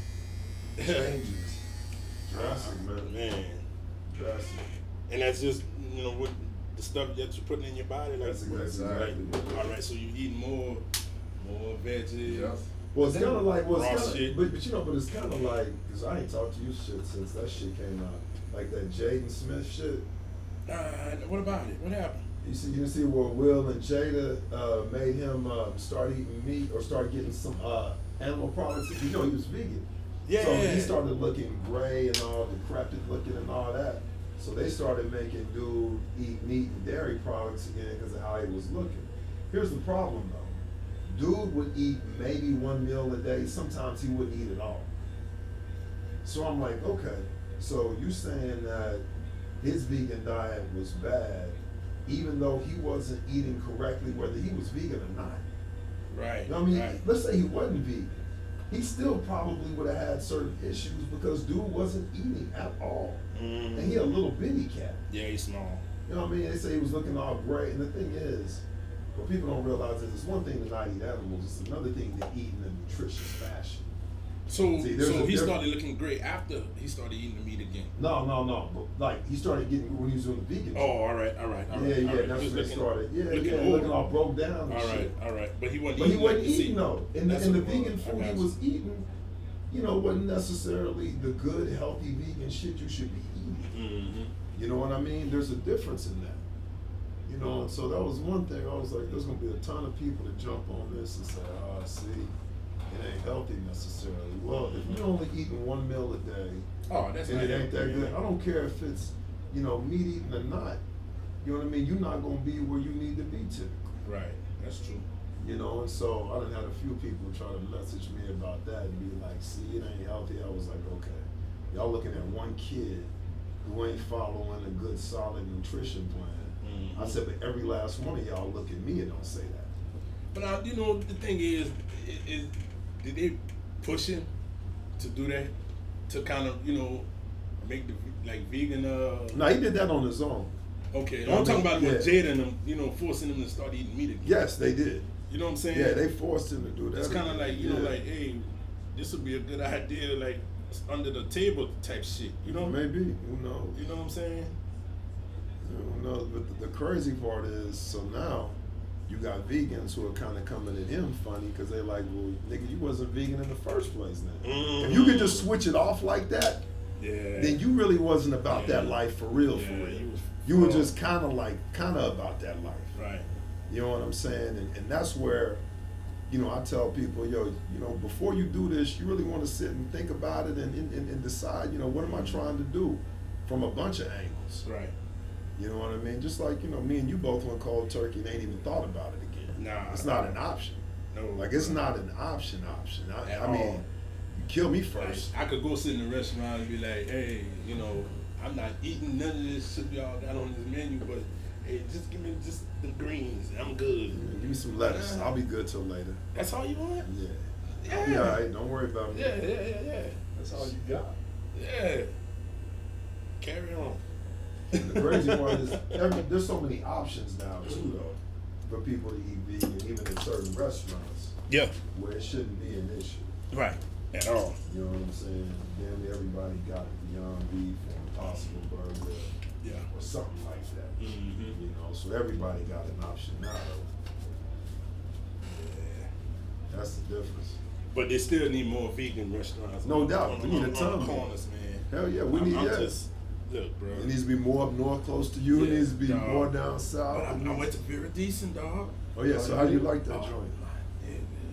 Changes. Drastic, man. Drastic. And that's just, you know, with the stuff that you're putting in your body. Like, That's exactly what it is. all right, so you eat more veggies. Yep. Well, it's kind of like, Raw shit. but you know, but it's kind of like, because I ain't talked to you shit since that shit came out. Like that Jaden Smith shit. What about it? What happened? You didn't see where Will and Jada made him start eating meat or start getting some animal products. You know, he was vegan. Yeah. So he started looking gray and all decrepit looking and all that. So they started making dude eat meat and dairy products again because of how he was looking. Here's the problem though. Dude would eat maybe one meal a day. Sometimes he wouldn't eat at all. So I'm like, okay, so you saying that his vegan diet was bad, even though he wasn't eating correctly, whether he was vegan or not. Right. You know what I mean? Right. Let's say he wasn't vegan. He still probably would have had certain issues because dude wasn't eating at all. Mm-hmm. And he a little bitty cat. Yeah, he's small. You know what I mean? They say he was looking all gray. And the thing is, what people don't realize is it's one thing to not eat animals, it's another thing to eat in a nutritious fashion. So See, there's a he difference. started looking great after he started eating the meat again. No. But like he started getting when he was doing the vegan. Oh, all right. Yeah, All yeah, right. that's He was when they started. Yeah, old. looking all broke down and shit. All right. But he wasn't But he eating. wasn't like eating though. In the That's what it vegan was. I food got he you. was eating, you know, wasn't necessarily the good, healthy vegan shit you should be eating. Mm-hmm. You know what I mean? There's a difference in that. You know, and so that was one thing. I was like, there's gonna be a ton of people that jump on this and say, oh, see, it ain't healthy necessarily. Well, if you're only eating one meal a day, Oh, that's and not it ain't that healthy, good, I don't care if it's, you know, meat eating or not. You know what I mean? You're not gonna be where you need to be typically. Right. That's true. You know, and so I done had a few people try to message me about that and be like, see, it ain't healthy. I was like, okay, y'all looking at one kid who ain't following a good, solid nutrition plan. Mm-hmm. I said, but every last one of y'all look at me and don't say that. But you know, the thing is, did they push him to do that? To kind of, you know, make the like vegan. No, he did that on his own. Okay, I I'm talking mean, about with yeah. Jada and them, you know, forcing him to start eating meat again. Yes, they did. You know what I'm saying? Yeah, they forced him to do that. It's kind of like, you know, Yeah. like, hey, this would be a good idea, like under the table type shit. You know? Maybe, who knows? You know what I'm saying? Who knows? But the crazy part is, so now you got vegans who are kind of coming at him funny because they're like, well, nigga, you wasn't vegan in the first place now. If you could just switch it off like that, Yeah. then you really wasn't about Yeah. that life for real, Yeah, for real. you You were was- just kind of about that life. Right. You know what I'm saying? And that's where, you know, I tell people, yo, you know, before you do this, you really want to sit and think about it and decide, you know, what am I trying to do from a bunch of angles. Right. You know what I mean? Just like, you know, me and you both went cold turkey and ain't even thought about it again. Nah. It's not an option. No. Like, it's not an option. At I mean, all. you kill me Like, first. I could go sit in a restaurant and be like, hey, you know, I'm not eating none of this shit y'all got on this menu, but hey, just give me just the greens. I'm good. Give me some lettuce. I'll be good till later. That's all you want? Yeah. I'll be all right. Don't worry about me. Yeah. That's all you got. Yeah. Carry on. And the crazy part is, there's so many options now too, though, for people to eat vegan, even in certain restaurants, Yeah. where it shouldn't be an issue. Right. At all. You know what I'm saying? Damn near everybody got Beyond Beef or Impossible Burger Yeah. or something like that. Mm-hmm. You know, so everybody got an option now. Yeah. That's the difference. But they still need more vegan restaurants. No doubt. We need a on ton the more. corners, man. Hell yeah, we I'm need that. just, look, bro. It needs to be more up north, close to you. It Yeah, needs to be dog. more down south. But I went to Very Decent, dog. Oh yeah, so how you like that Oh, joint? yeah, man.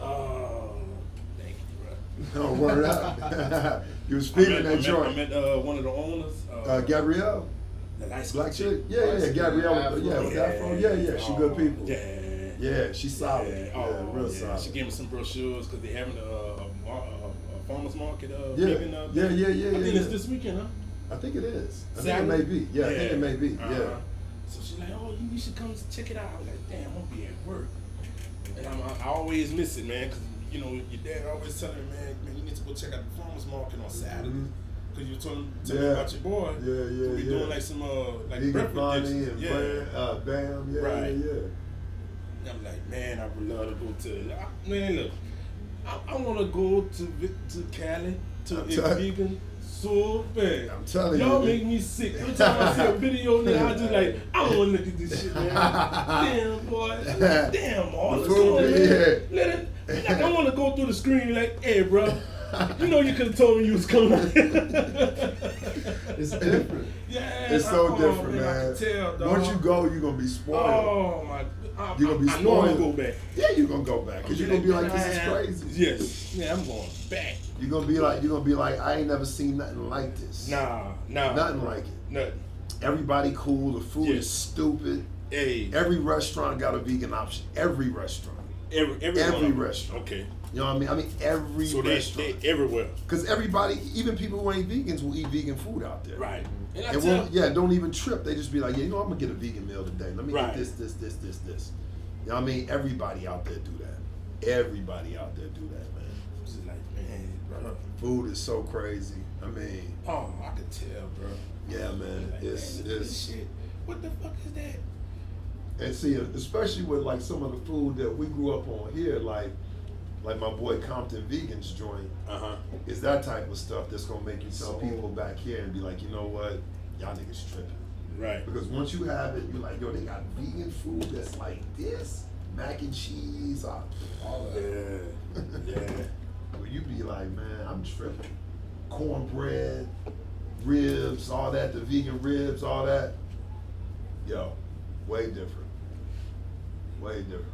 Oh, thank you, bro. No, word up. You was feeding that joint. I met one of the owners. Gabrielle? The nice Black chick? Yeah, Gabrielle. Yeah, with Afro. Yeah, she good people. Yeah, she's solid. Yeah, real solid. She gave me some brochures because they're having a farmer's market. Yeah, vegan, yeah. I think it's this weekend, huh? I think it is. I Saturday? think it may be. Yeah, I think it may be. Yeah. So she's like, oh, you should come check it out. I'm like, damn, I'm gonna be at work. And I always miss it, man, because, you know, your dad always telling me, man, you need to go check out the farmer's market on Saturday. Because you told me about your boy. Yeah. We doing like some, like Vegan breakfast Bonnie dishes. and Bam. Yeah, Right. yeah. And I'm like, man, I would love to go to, man, look, I want to go to Cali, to a vegan so bad. I'm telling you. Y'all make me sick. Every time I see a video now, I just like, I don't want to look at this shit, man. Damn, boy. Damn, all the this food, on, man. Let it, like, I want to go through the screen like, hey, bro, you know you could have told me you was coming. It's different. Yeah, It's so different, man. I can tell, dog. Once you go, you're going to be spoiled. Oh, my. You're going to be I know I'm spoiled. going to go back. Yeah, you're going to go back. Because you're going to be like, this is crazy. Yes. Yeah, I'm going back. You're gonna be like, I ain't never seen nothing like this. Nah. Nothing like it. Nothing. Everybody cool. The food Yeah. is stupid. Hey. Every restaurant got a vegan option. Every restaurant. Every restaurant. Okay. You know what I mean? Every So restaurant. they everywhere. Because everybody, even people who ain't vegans, will eat vegan food out there. Right. And And don't even trip. They just be like, yeah, you know, I'm gonna get a vegan meal today. Let me Right. get this. You know what I mean? Everybody out there do that. Everybody out there do that, man. Just like, man, bro. Food is so crazy. I mean, Oh, I could tell, bro. yeah, man. Like, It's man, look at this shit. What the fuck is that? and see, especially with like some of the food that we grew up on here, like my boy Compton Vegans joint, is that type of stuff that's gonna make you tell people back here and be like, you know what, y'all niggas tripping. Right. Because once you have it, you're like, yo, they got vegan food that's like this, mac and cheese, all that. Yeah. Well, you be like, man, I'm tripping. Cornbread, ribs, all that, the vegan ribs, all that. Yo, way different. Way different.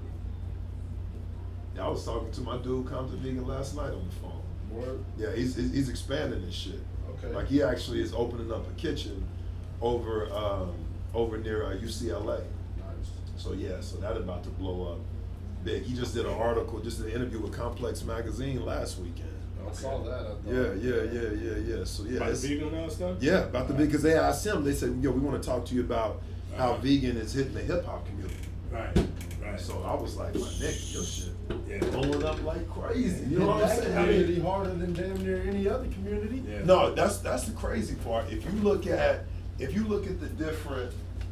Yeah, I was talking to my dude, Compton Vegan, last night on the phone. Word? Yeah, he's expanding this shit. Okay. Like he actually is opening up a kitchen over near UCLA. Nice. So yeah, so that about to blow up big. He just did an article, just an interview with Complex Magazine last weekend. I saw that. I thought, Yeah. So yeah, About it's- the vegan and stuff? yeah, about the because they asked him. They said, "Yo, we want to talk to you about how vegan is hitting the hip hop community." Right. So I was like, "My nigga, your shit Yeah. blowing up like crazy." You know what I'm That saying? I community mean, harder than damn near any other community. Yeah. no, that's the crazy part. If you look at the different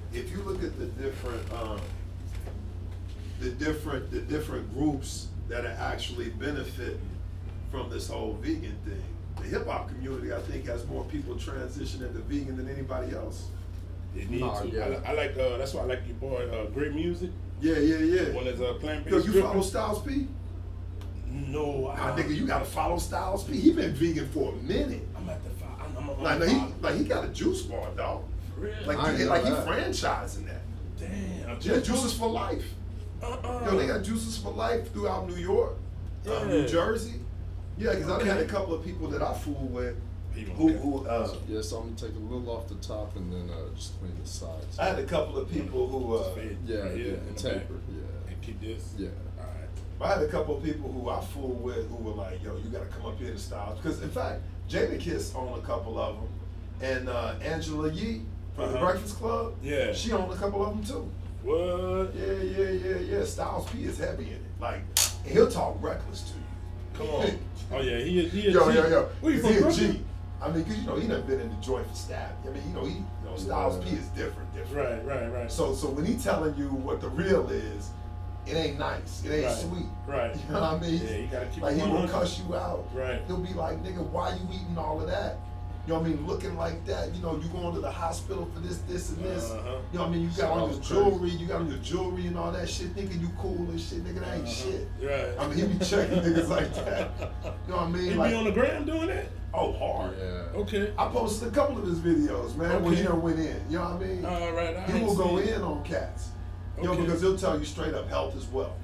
the different groups that are actually benefiting from this whole vegan thing, the hip hop community, I think, has more people transitioning to vegan than anybody else. They need Nah, to. yeah. I like. That's why I like your boy. Great music. Yeah. One that's plant-based. Yo, you dripping. follow Styles P? No, Nigga, you gotta follow Styles P. He been vegan for a minute. I'm at the five. I'm Like he got a juice bar, dog. Really? Like I he ain't know that. franchising that. Damn. Yeah, Juices for Life. Yo, they got Juices for Life throughout New York, New Yeah. Jersey. Yeah, because I've had a couple of people that I fool with who Yeah, so I'm gonna take a little off the top and then just clean the sides. I had a couple of people who Yeah, Right here, yeah, in the taper, back. yeah. And keep this. Yeah. All right. I had a couple of people who I fool with who were like, yo, you gotta come up here to Styles. Because in fact, Jada Kiss owned a couple of them. And Angela Yee from the Breakfast Club, Yeah. she owned a couple of them too. What? Yeah. Styles P is heavy in it. Like, and he'll talk reckless to you. Come on. Oh yeah, he a G. Yo. Where you 'Cause he from, a G. Brooklyn? I mean, cause he done been in the joint for stab. I mean, Styles P is different. Right. So when he telling you what the real is, it ain't nice. It ain't Right. sweet. Right. You know what I mean? Yeah, you gotta keep like it he will 100. cuss you out. Right. He'll be like, nigga, why you eating all of that? You know what I mean? Looking like that. You know, you going to the hospital for this, and this. You know what I mean? You got on your jewelry. You got on your jewelry and all that shit, thinking you cool and shit. Nigga, that ain't shit. Right. I mean, he be checking niggas like that. You know what I mean? He Like, be on the gram doing that? oh, hard. Yeah. Okay. I posted a couple of his videos, man, when he Okay. done went in. You know what I mean? All right. He will go in on cats. You know, Okay. because he'll tell you straight up, health is wealth.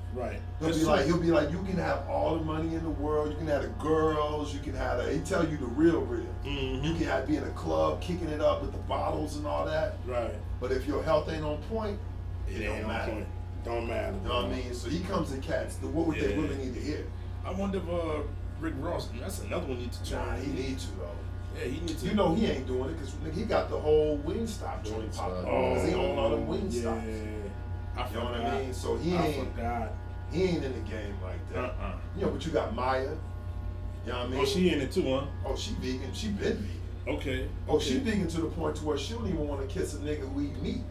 Right. He'll be like, you can have all the money in the world, you can have the girls, you can have he tell you the real. Mm-hmm. You can be in a club kicking it up with the bottles and all that. Right. But if your health ain't on point, it don't matter. Point. Don't matter. You know what I mean? So he comes to cats. What would they really need to hear? I wonder if Rick Ross, that's another one need to try. Nah, he need to though. Yeah, he needs to. You know he ain't doing it because he got the whole Wingstop joint popping. Because he own all them Wingstops. Yeah. You know what I mean? So he ain't in the game like that. You know, but you got Maya. You know what I mean? Oh, she in it too, huh? Oh, she vegan. She been vegan. Okay. Oh, she vegan to the point to where she don't even want to kiss a nigga who eat meat.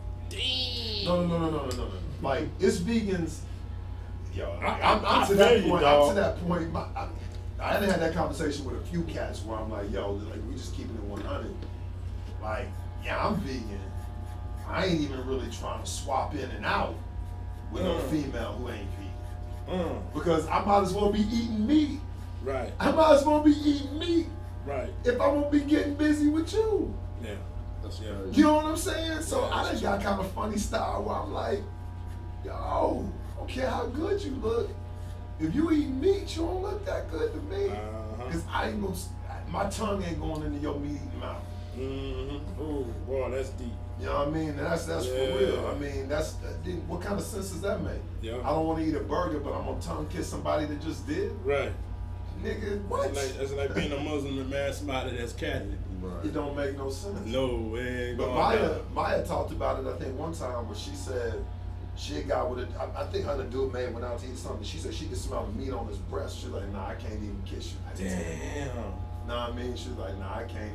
Damn. No. Like, it's vegans. Yo, I'm to that point. I'm to that point. I done had that conversation with a few cats where I'm like, yo, like we just keeping it 100. Like, yeah, I'm vegan. I ain't even really trying to swap in and out with no female who ain't vegan. Because I might as well be eating meat. Right. I might as well be eating meat. Right. If I won't be getting busy with you. Yeah. That's You know what I'm saying? So I just got kind of funny style where I'm like, yo, I don't care how good you look. If you eat meat, you don't look that good to me. Because I ain't gonna, my tongue ain't going into your meat eating mouth. Mm-hmm. Oh, boy, that's deep. You know what I mean? And that's for real. I mean, what kind of sense does that make? Yeah. I don't want to eat a burger, but I'm gonna tongue kiss somebody that just did. Right. Nigga, what? It's like being a Muslim and marrying somebody that's Catholic. Right. It don't make no sense. No, it ain't But going Maya talked about it, I think, one time where she said she had got with it. I think her and the dude may went out to eat something. She said she could smell the meat on his breast. She's like, nah, I can't even kiss you. Damn. Nah, I mean, she's like, nah, I can't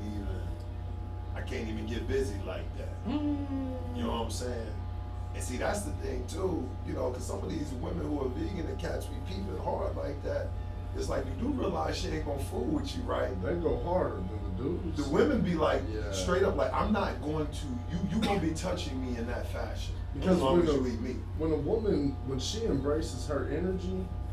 even get busy like that. You know what I'm saying? And see, that's the thing too, you know, because some of these women who are vegan and cats be peeping hard like that. It's like, you do realize she ain't gonna fool with you, right? They go harder than the dudes. The women be like, straight up, like, I'm not going to, you gonna be touching me in that fashion. Because as long as you eat meat. When a woman, when she embraces her energy,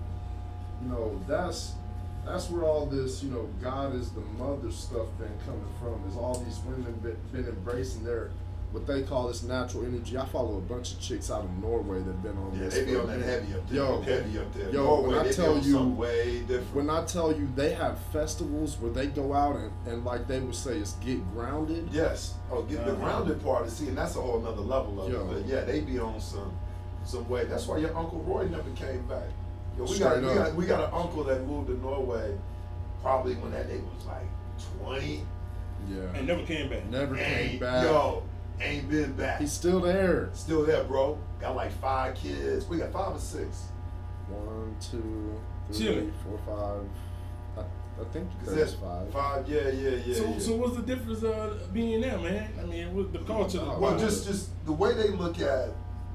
you know, that's where all this, you know, God is the mother stuff been coming from. Is all these women been embracing their, what they call this natural energy. I follow a bunch of chicks out of Norway that've been on this. Yeah, they be on that heavy up there. Heavy up there. Yo, Norway, when I tell you, way different. When I tell you they have festivals where they go out and like they would say, it's get grounded. Yes. Oh, get the grounded part of and that's a whole nother level of it. But yeah, they be on some way. That's why your Uncle Roy never came back. Yo, we got an uncle that moved to Norway probably when that nigga was like 20. Yeah. And never came back. Never came back. Yo, ain't been back. He's still there. Still there, bro. Got like 5 kids. We got 5 or 6. 1, 2, 3, 4, 5. I think there's 5. 5, yeah. So what's the difference of being there, man? I mean, with the culture. Well, just the way they look at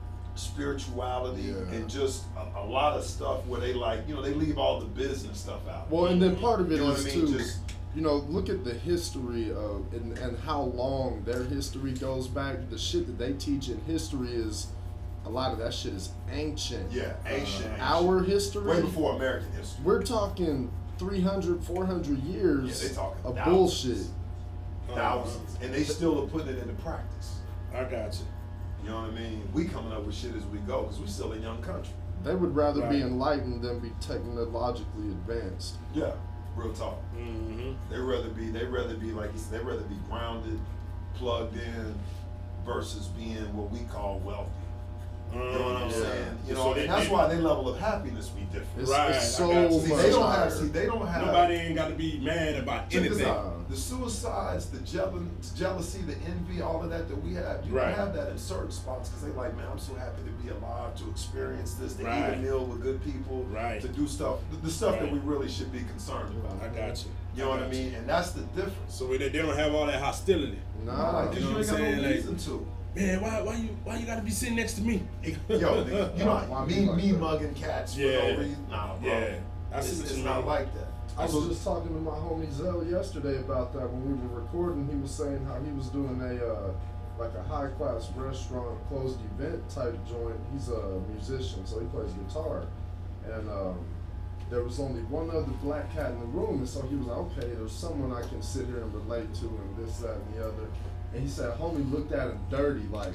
spirituality and just a lot of stuff where they like, you know, they leave all the business stuff out. Well, and then part of it is what I mean? too, you know, look at the history of and how long their history goes back. The shit that they teach in history is, a lot of that shit is ancient. Yeah, ancient. Our history, way before American history. We're talking 300, 400 years they talking of thousands. bullshit. Thousands. And they still are putting it into practice. I got you. You know what I mean? We coming up with shit as we go because we still a young country. They would rather be enlightened than be technologically advanced. Yeah, real talk. Mm-hmm. They rather be like he said, they rather be grounded, plugged in, versus being what we call wealthy. You know what I'm saying? You know, and that's why their level of happiness be different. It's so much they don't have. Nobody ain't got to be mad about anything. The suicides, the jealousy, the envy, all of that we have, you don't have that in certain spots because they like, man, I'm so happy to be alive, to experience this, to eat a meal with good people, to do stuff, the stuff that we really should be concerned about. I got you. You know what I mean? And that's the difference. So they don't have all that hostility. Nah, you know what I'm saying? No reason to. Man, why you gotta be sitting next to me? Yo, you know, me mugging cats for no reason. Nah, bro. Yeah, it's not like that. I was just talking to my homie Zell yesterday about that when we were recording. He was saying how he was doing like a high class restaurant closed event type joint. He's a musician, so he plays guitar, and there was only one other black cat in the room, and so he was like, okay, there's someone I can sit here and relate to, and this, that, and the other. And he said, homie looked at him dirty, like,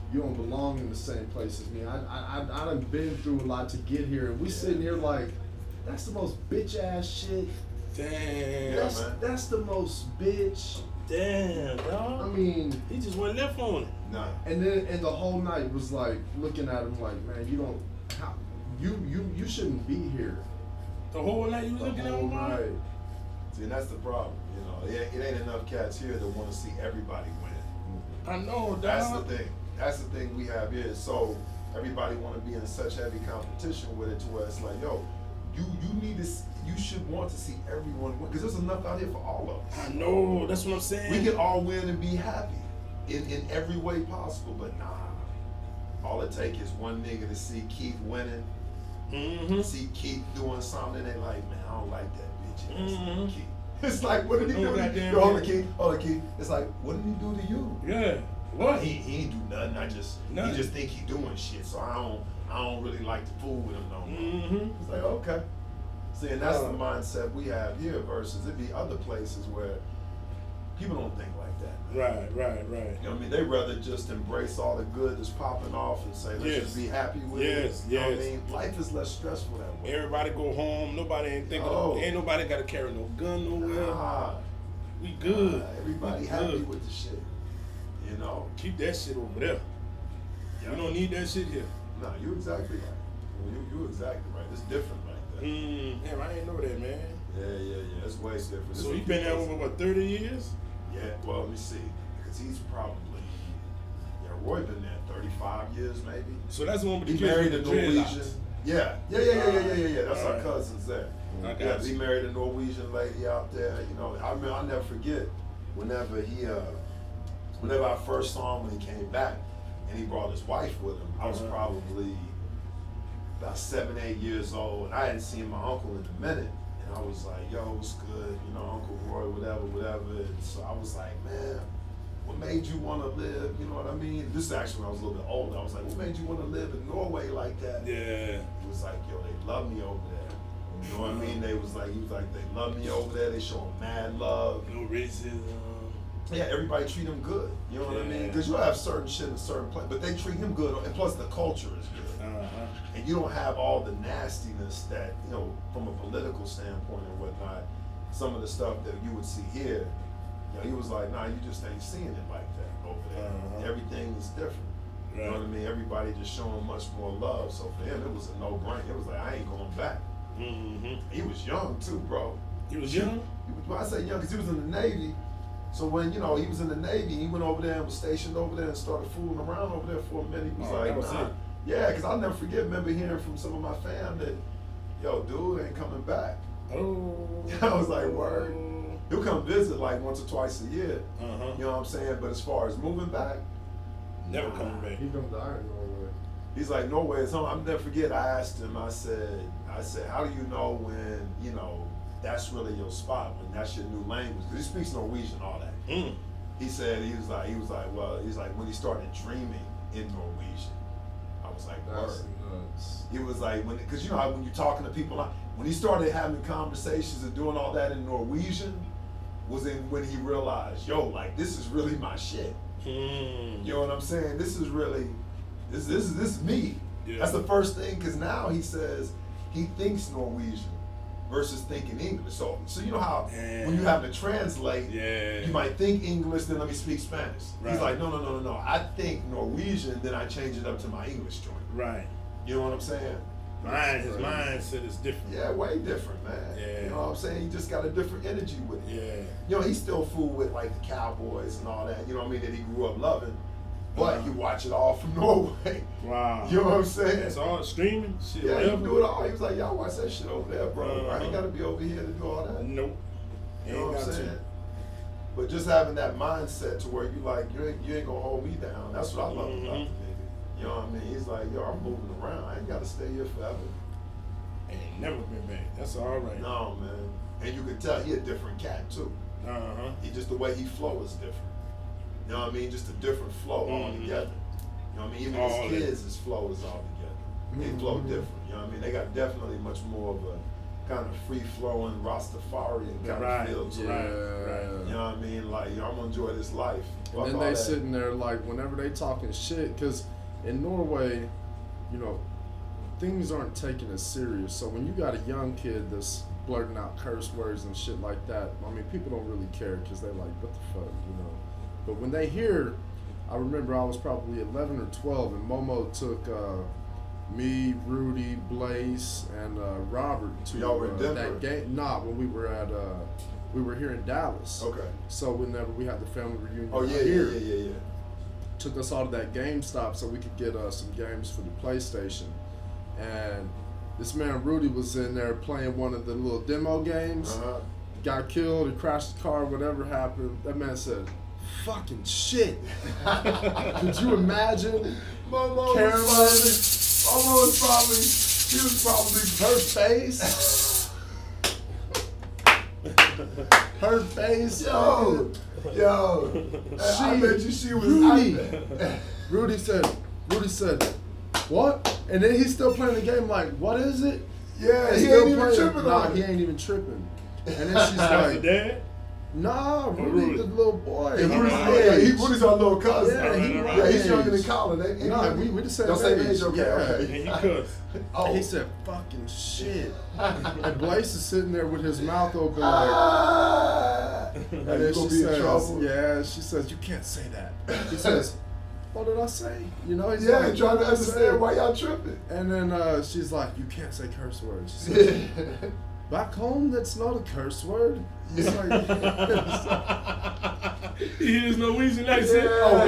you don't belong in the same place as me. I done been through a lot to get here, and we sitting here like, that's the most bitch ass shit. Damn. That's the most bitch. Damn, dog. I mean, he just went left on it. Nah. And the whole night was like looking at him like, man, you don't, you shouldn't be here. The whole night you was looking at him, right? See, and that's the problem. You know, it ain't enough cats here that want to see everybody win. I know, dog. That's the thing. That's the thing we have here. So everybody want to be in such heavy competition with it to where it's like, yo, you should want to see everyone win because there's enough out here for all of us. I know. That's what I'm saying. We can all win and be happy in every way possible, but nah. All it takes is one nigga to see Keith winning, see Keith doing something, and they like, man, I don't like that bitch. Keith. It's like, what did he do? Hold on, Keith. It's like, what did he do to you? Yeah. What? He ain't do nothing. He just think he doing shit. So I don't really like to fool with him no more. It's like, okay. See, and that's the mindset we have here versus it'd be other places where people don't think like that. Right. You know what I mean? They rather just embrace all the good that's popping off and say, let's just be happy with it. You know what I mean? Life is less stressful that way. Everybody go home. Nobody ain't thinking. Ain't nobody got to carry no gun nowhere. Nah. We good. Everybody happy with the shit. You know? Keep that shit over there. Yeah. We don't need that shit here. No, you exactly right. You exactly right. It's different like that. Damn, I didn't know that, man. Yeah. It's way different. So you been there over, what, 30 years? Yeah, well, let me see. Because he's probably, Roy been there 35 years maybe. So that's the one with the He kids married a with the Norwegian. dreadlocks. Yeah. That's our cousins there. He married a Norwegian lady out there. You know, I'll never forget whenever I first saw him when he came back and he brought his wife with him. I was probably about 7, 8 years old, and I hadn't seen my uncle in a minute. And I was like, yo, what's good? You know, Uncle Roy, whatever. And so I was like, man, what made you want to live? You know what I mean? This is actually when I was a little bit older. I was like, what made you want to live in Norway like that? Yeah. He was like, yo, they love me over there. You know what I mean? He was like, they love me over there. They show him mad love. No racism. Yeah, everybody treat him good. You know what I mean? Because you'll have certain shit in certain places, but they treat him good. And plus, the culture is good. And you don't have all the nastiness that, you know, from a political standpoint and whatnot, some of the stuff that you would see here. You know, he was like, nah, you just ain't seeing it like that over there. Everything is different. You know what I mean? Everybody just showing much more love. So for him, it was a no-brainer. It was like, I ain't going back. He was young too, bro. He was young? When I say young, because he was in the Navy. So when, you know, he was in the Navy, he went over there and was stationed over there and started fooling around over there for a minute. He was like, nah. Yeah, because I'll never forget, remember hearing from some of my fam that, yo, dude ain't coming back. Oh. I was like, word. He'll come visit like once or twice a year. You know what I'm saying? But as far as moving back, never coming back. He gonna die in Norway. He's like, Norway is home. I'll never forget, I asked him, I said, how do you know when, you know, that's really your spot, when that's your new language? Because he speaks Norwegian, all that. He said, he was like, when he started dreaming in Norwegian. I was like, word. Nuts. He was like, because you know how when you're talking to people, when he started having conversations and doing all that in Norwegian, was when he realized, yo, like, this is really my shit. You know what I'm saying? This is really, this is me. Yeah. That's the first thing, because now he says he thinks Norwegian versus thinking English. So you know how when you have to translate, you might think English, then let me speak Spanish. Right. He's like, no. I think Norwegian, then I change it up to my English joint. Right. You know what I'm saying? His mindset is different. Yeah, way different, man. Yeah. You know what I'm saying? He just got a different energy with it. Yeah. You know, he's still fool with like the Cowboys and all that, you know what I mean, that he grew up loving. But you watch it all from Norway. Wow. You know what I'm saying? It's all streaming? Shit, yeah, whatever. you do it all. He was like, y'all watch that shit over there, bro. I ain't got to be over here to do all that. Nope. You know what I'm saying? But just having that mindset to where you like, you ain't going to hold me down. That's what I love about the nigga. You know what I mean? He's like, yo, I'm moving around. I ain't got to stay here forever. Ain't never been back. That's all right. No, man. And you can tell he a different cat, too. He just, the way he flow is different. You know what I mean? Just a different flow altogether. You know what I mean? Even his kids, his flow is all together. They flow different. You know what I mean? They got definitely much more of a kind of free flowing Rastafarian kind of feel to it. Right. You know what I mean? Like, I'm gonna enjoy this life. And then they sitting there like, whenever they talking shit, because in Norway, you know, things aren't taken as serious. So when you got a young kid that's blurting out curse words and shit like that, I mean, people don't really care because they're like, what the fuck, you know? But when they hear, I remember I was probably 11 or 12, and Momo took me, Rudy, Blaze, and Robert to Y'all were in Denver? that game. Nah, when we were at we were here in Dallas. Okay. So whenever we had the family reunion Oh yeah, here, yeah. took us all to that GameStop so we could get some games for the PlayStation. And this man Rudy was in there playing one of the little demo games. Got killed, he crashed the car, whatever happened. That man said, fucking shit. Could you imagine? Momo was probably her face. Her face. Yo. I bet you she was Rudy. out there. Rudy said, what? And then he's still playing the game like, what is it? Yeah, And he still ain't even playing. tripping Nah, on it. he ain't even tripping. And then she's That's the like, dad? nah, Rudy, the little boy. Yeah, He Rudy's, my yeah, age. Rudy's our little cousin. Yeah, he my yeah, he's age. younger than Colin. Nah, we the same Y'all same age. age, okay. Yeah. okay. And he cussed. Oh. He said, fucking shit. And Blaze is sitting there with his mouth open like, and And then you she gonna be in says, trouble. yeah, she says, you can't say that. He says, what did I say? You know, he's Yeah, like, trying to "What did I say?" understand why y'all tripping. And then she's like, you can't say curse words. She says, back home, that's not a curse word. It's like, He is Norwegian accent.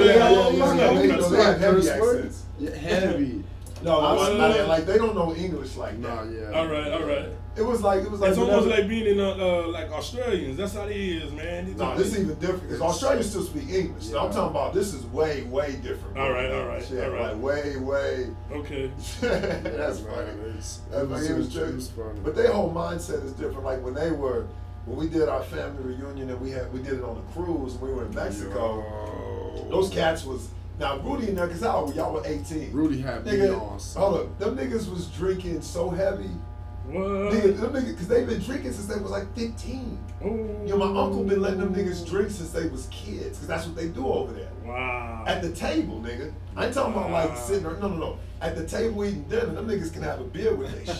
They have heavy curse word. accents. Yeah, heavy. No, like they don't know English like that. Nah, yeah. All right. It was like It's almost whenever- like being in like Australians. That's how they is, man. No, this is even different because Australians still speak English. So I'm talking about this is way different. All right. Yeah, like way. Okay. That's man, funny. it's- That's it was- funny. It was it true. was funny. But their whole mindset is different. Like when we did our family reunion and we did it on a cruise and we were in Mexico. Those cats was now Rudy and them, cause y'all were 18. Rudy had me Nigga, on. So. hold up, them niggas was drinking so heavy. What? Nigga, them niggas, cause they've been drinking since they was like 15. Ooh. You know, my uncle been letting them niggas drink since they was kids, cause that's what they do over there. Wow. At the table, nigga. I ain't talking about like sitting there. No. At the table eating dinner, them niggas can have a beer with their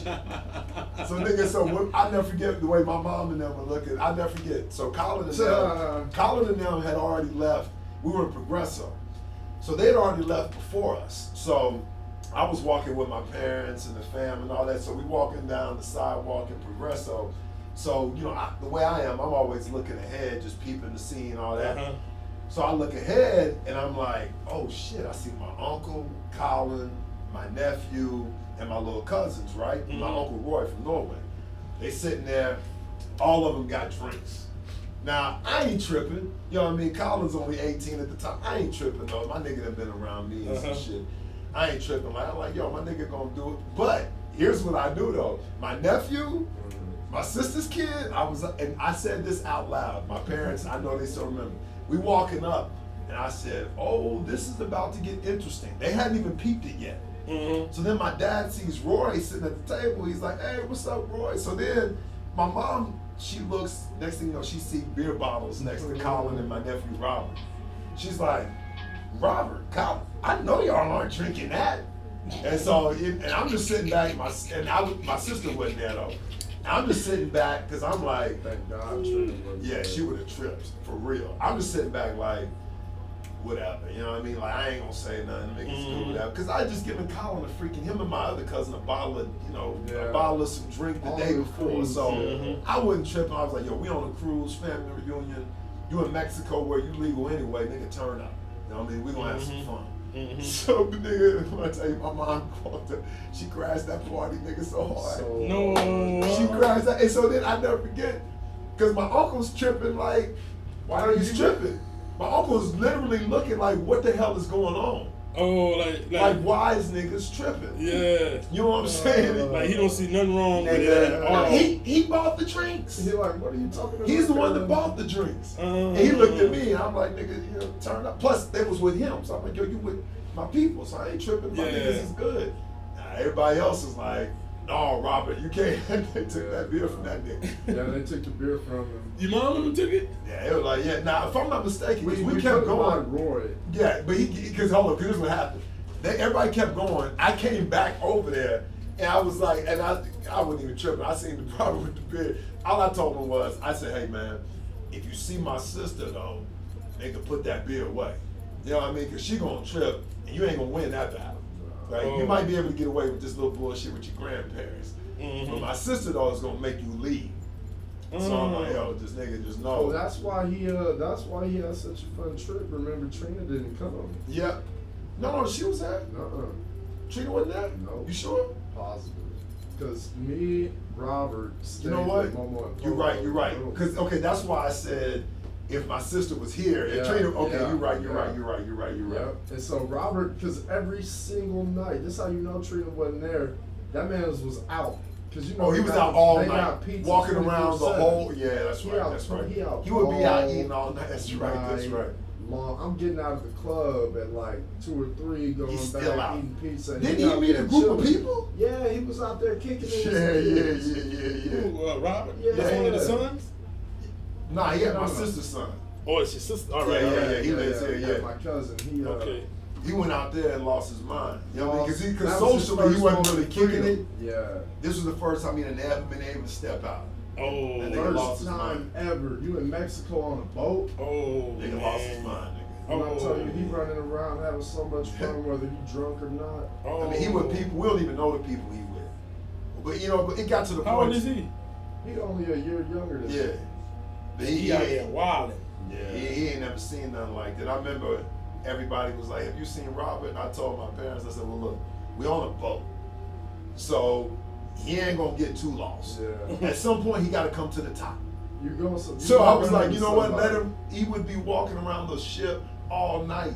shit. So I never forget the way my mom and them were looking. I never forget. So Colin and them had already left. We were in Progresso. So they had already left before us. So I was walking with my parents and the fam and all that. So we walking down the sidewalk in Progresso. So, you know, the way I am, I'm always looking ahead, just peeping the scene, all that. Uh-huh. So I look ahead and I'm like, oh shit, I see my uncle, Colin, my nephew, and my little cousins, right? Mm-hmm. My Uncle Roy from Norway. They sitting there, all of them got drinks. Now, I ain't tripping. You know what I mean? Colin's only 18 at the time. I ain't tripping though. My nigga done been around me and some shit. I ain't tripping. I'm like, yo, my nigga gonna do it. But here's what I do though. My nephew, my sister's kid, and I said this out loud. My parents, I know they still remember. We walking up, and I said, oh, this is about to get interesting. They hadn't even peeped it yet. Mm-hmm. So then my dad sees Roy sitting at the table. He's like, hey, what's up, Roy? So then my mom, she looks, next thing you know, she sees beer bottles next to Colin and my nephew Robert. She's like, Robert, Colin, I know y'all aren't drinking that. And so, and I'm just sitting back, my sister wasn't there though. I'm just sitting back because I'm like, Thank God. Trina was yeah, there. she would have tripped for real. I'm just sitting back like, whatever, you know what I mean? Like I ain't gonna say nothing, niggas do whatever. Because I just given Colin a freaking, him and my other cousin a bottle of, a bottle of some drink the On day the before. cruise, So I wasn't tripping. I was like, yo, we on a cruise, family reunion. You in Mexico where you legal anyway, nigga, turn up. You know what I mean? We gonna have some fun. So nigga, when I tell you my mom called her, she crashed that party nigga so hard. No. She crashed that, and so then I never forget, cause my uncle's tripping like, why are you tripping? My uncle's literally looking like, what the hell is going on? Oh, Like wise niggas tripping. Yeah. You know what I'm saying? Like he don't see nothing wrong with that at all. He bought the drinks. He like, what are you talking about? He's the one that bought the drinks. And he looked at me and I'm like, nigga, turn up. Plus, they was with him. So I'm like, yo, you with my people. So I ain't tripping. My niggas is good. Everybody else is like, No, Robert, you can't. They took that beer from that nigga. Yeah, they took the beer from him. Your mom and them took it? Yeah, it was like, yeah. Now, if I'm not mistaken, We we put kept it like going. Roy. Yeah, but because hold on, here's what happened. Everybody kept going. I came back over there, and I was like, and I wasn't even tripping. I seen the problem with the beer. All I told him was, I said, hey man, if you see my sister though, they can put that beer away. You know what I mean? Because she gonna trip, and you ain't gonna win that battle. Right? Oh. You might be able to get away with this little bullshit with your grandparents. Mm-hmm. But my sister though is gonna make you leave. So I'm like, yo, this nigga just Oh, know. that's why he had such a fun trip. Remember, Trina didn't come. Yeah. No, she was there. Trina wasn't there? No. You sure? Positive. Because me, Robert, You know what? with Momo and You're right. You're right. Polo. Because okay, that's why I said if my sister was here, and Yeah, Trina. Okay, yeah, you're right. You're yeah. right. You're right. You're right. You're right. Yep. And so Robert, because every single night, this is how you know Trina wasn't there. That man was out. Because you know Oh, he they was got- out all they night, got pizza walking around the 24/7. whole. Yeah, that's He right. out- That's right. he out He would be out all eating all night. That's right. That's night right. long. I'm getting out of the club at like 2 or 3, going He's back still out. eating pizza. and Didn't he he out meet a there group of chilling. people? Yeah, he was out there kicking it. Yeah. Who, Robert? Yeah. That's one of the sons? Nah, he had my No. sister's son. Oh, it's your sister. All right, Yeah, all right. yeah, he lives here, yeah. My cousin, he Okay. He went out there and lost his mind. You know what I mean? that Because was his socially he first wasn't moment really of kicking it. freedom. Yeah. This was the first time he had ever been able to step out. Oh, That nigga lost First his time mind. ever. You in Mexico on a boat. oh, Nigga man. lost his mind, nigga. And I'm telling you, he Oh. running around having so much fun, whether he drunk or not. Oh. I mean, he with people, we don't even know the people he with. But you know, but it got to the How point. old is he? He only a year younger than Yeah. me. But He out there wilding. Yeah. He ain't never seen nothing like that. I remember everybody was like, have you seen Robert? And I told my parents, I said, well, look, we on a boat. So he ain't gonna get too lost. Yeah. At some point, he got to come to the top. You going some? So I was like, you know what? Let him. He would be walking around the ship all night.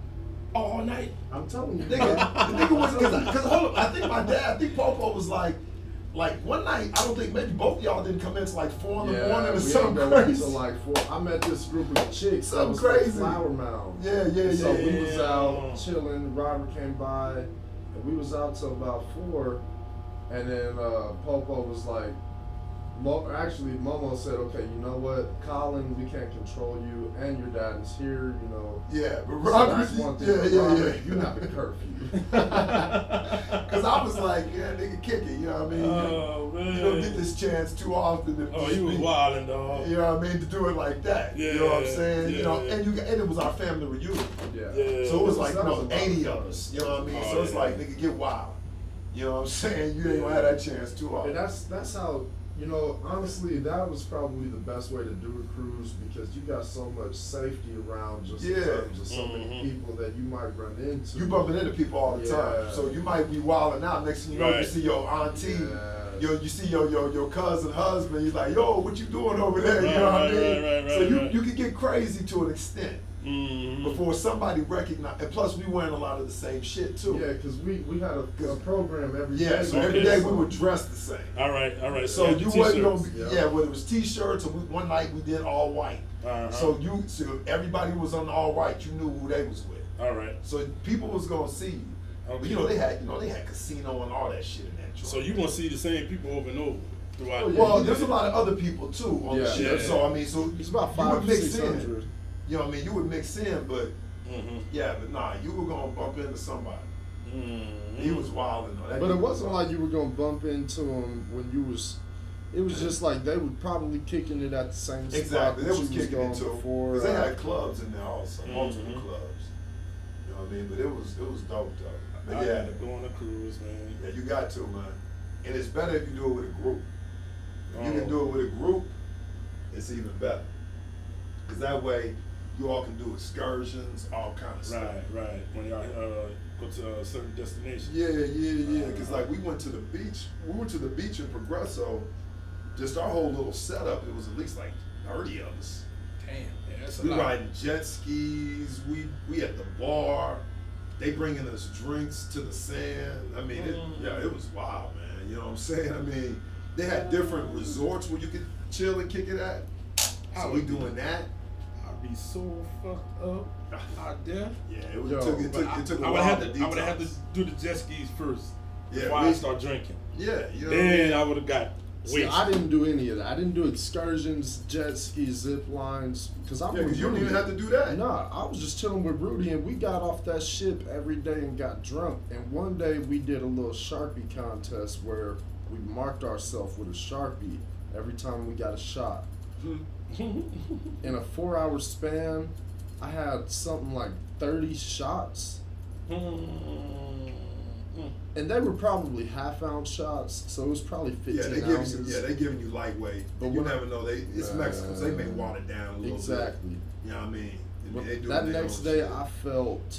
All night. I'm telling you, Nigga, the nigga was because hold up. I think Popo was like one night. I don't think maybe both of y'all didn't come in till like 4 in the morning or we something ain't going crazy. till like 4. I met this group of chicks. that Something was crazy. From Flower Mound. Yeah. So we was Yeah. out chilling. Robert came by, and we was out till about 4. And then Popo was like, actually, Momo said, "Okay, you know what, Colin, we can't control you, and your dad is here. You know." Yeah, but So Robert, that's one thing. yeah. Robert, you have a curfew. Because I was like, yeah, nigga, kick it. You know what I mean? Oh, man. You don't get this chance too often. To Oh, he was speak. wilding, dog. You know what I mean? To do it like that. You know what I'm Yeah, saying? You know, yeah. and it was our family reunion. Yeah. Yeah. So it was like, That was 80 about of us. You know what I mean? Oh, So it's yeah. like, nigga, get wild. You know what I'm saying? You ain't gonna have that chance too often. And that's how, you know, honestly, that was probably the best way to do a cruise because you got so much safety around just in Yeah. terms of so Mhm. many people that you might run into. You bumping into people all the time. Yeah. So you might be wilding out. Next thing you know, you Right. see your auntie. Yeah. You see your cousin husband. He's like, yo, what you doing over there? You Right, know what I right, mean? right, So right, you right. you can get crazy to an extent Mm-hmm. before somebody recognize. And plus, we wearing a lot of the same shit too. Yeah, because we had a program every day. Yeah, so Okay. every day we would dress the same. All right. So Yeah, you the wasn't gonna t-shirts. be, Yeah. whether it was t-shirts or one night we did all white. Uh-huh. So everybody was on all white. You knew who they was with. All right. So people was gonna see you. But Okay. you know they had casino and all that shit in that joint. So you gonna see the same people over and over throughout. Oh, yeah. Well, there's a lot of other people too on the Yeah. ship. Yeah. So I mean, so It's about you 500 would mix 600. in. You know what I mean? You would mix in, but Mm-hmm. yeah, but nah, you were gonna bump into somebody. Mm-hmm. He was wilding though. That But dude it was wasn't wild. like you were gonna bump into them when you was. It was just like they were probably kicking it at the same spot Exactly, that they was you kicking going it too. before. Because they had clubs in there also, multiple Mhm. clubs. You know what I mean? But it was dope though. But I yeah, had to go on a cruise, man. yeah, you got to, man. And it's better if you do it with a group. If you Oh. can do it with a group, it's even better. Because that way, you all can do excursions, all kind of stuff. Right. When y'all go to a certain destination. Yeah. Because like we went to the beach. We went to the beach in Progresso. Just our whole little setup. It was at least like 30 of us. Damn, yeah, that's a We lot. riding jet skis. We at the bar. They bringing us drinks to the sand. I mean, it was wild, man. You know what I'm saying? I mean, they had different resorts where you could chill and kick it at. So we doing that. I'd be so fucked up out there. Yeah, it Yo, took But it took a I would while have to to. I would have detox. to do the jet skis first. before I start drinking. Yeah, you know Then I would have got See, wasted. I didn't do any of that. I didn't do excursions, jet skis, zip lines, because I Yeah, because you didn't even have to do that. Nah, I was just chilling with Rudy, and we got off that ship every day and got drunk. And one day we did a little Sharpie contest where we marked ourselves with a Sharpie every time we got a shot. In a 4-hour span, I had something like 30 shots. And they were probably half-ounce shots, so it was probably 15 ounces. They giving you lightweight. But You when never know. It's Mexico, so they may water it down a little Exactly. bit. You know what I mean? But They do that their next own day, shit. I felt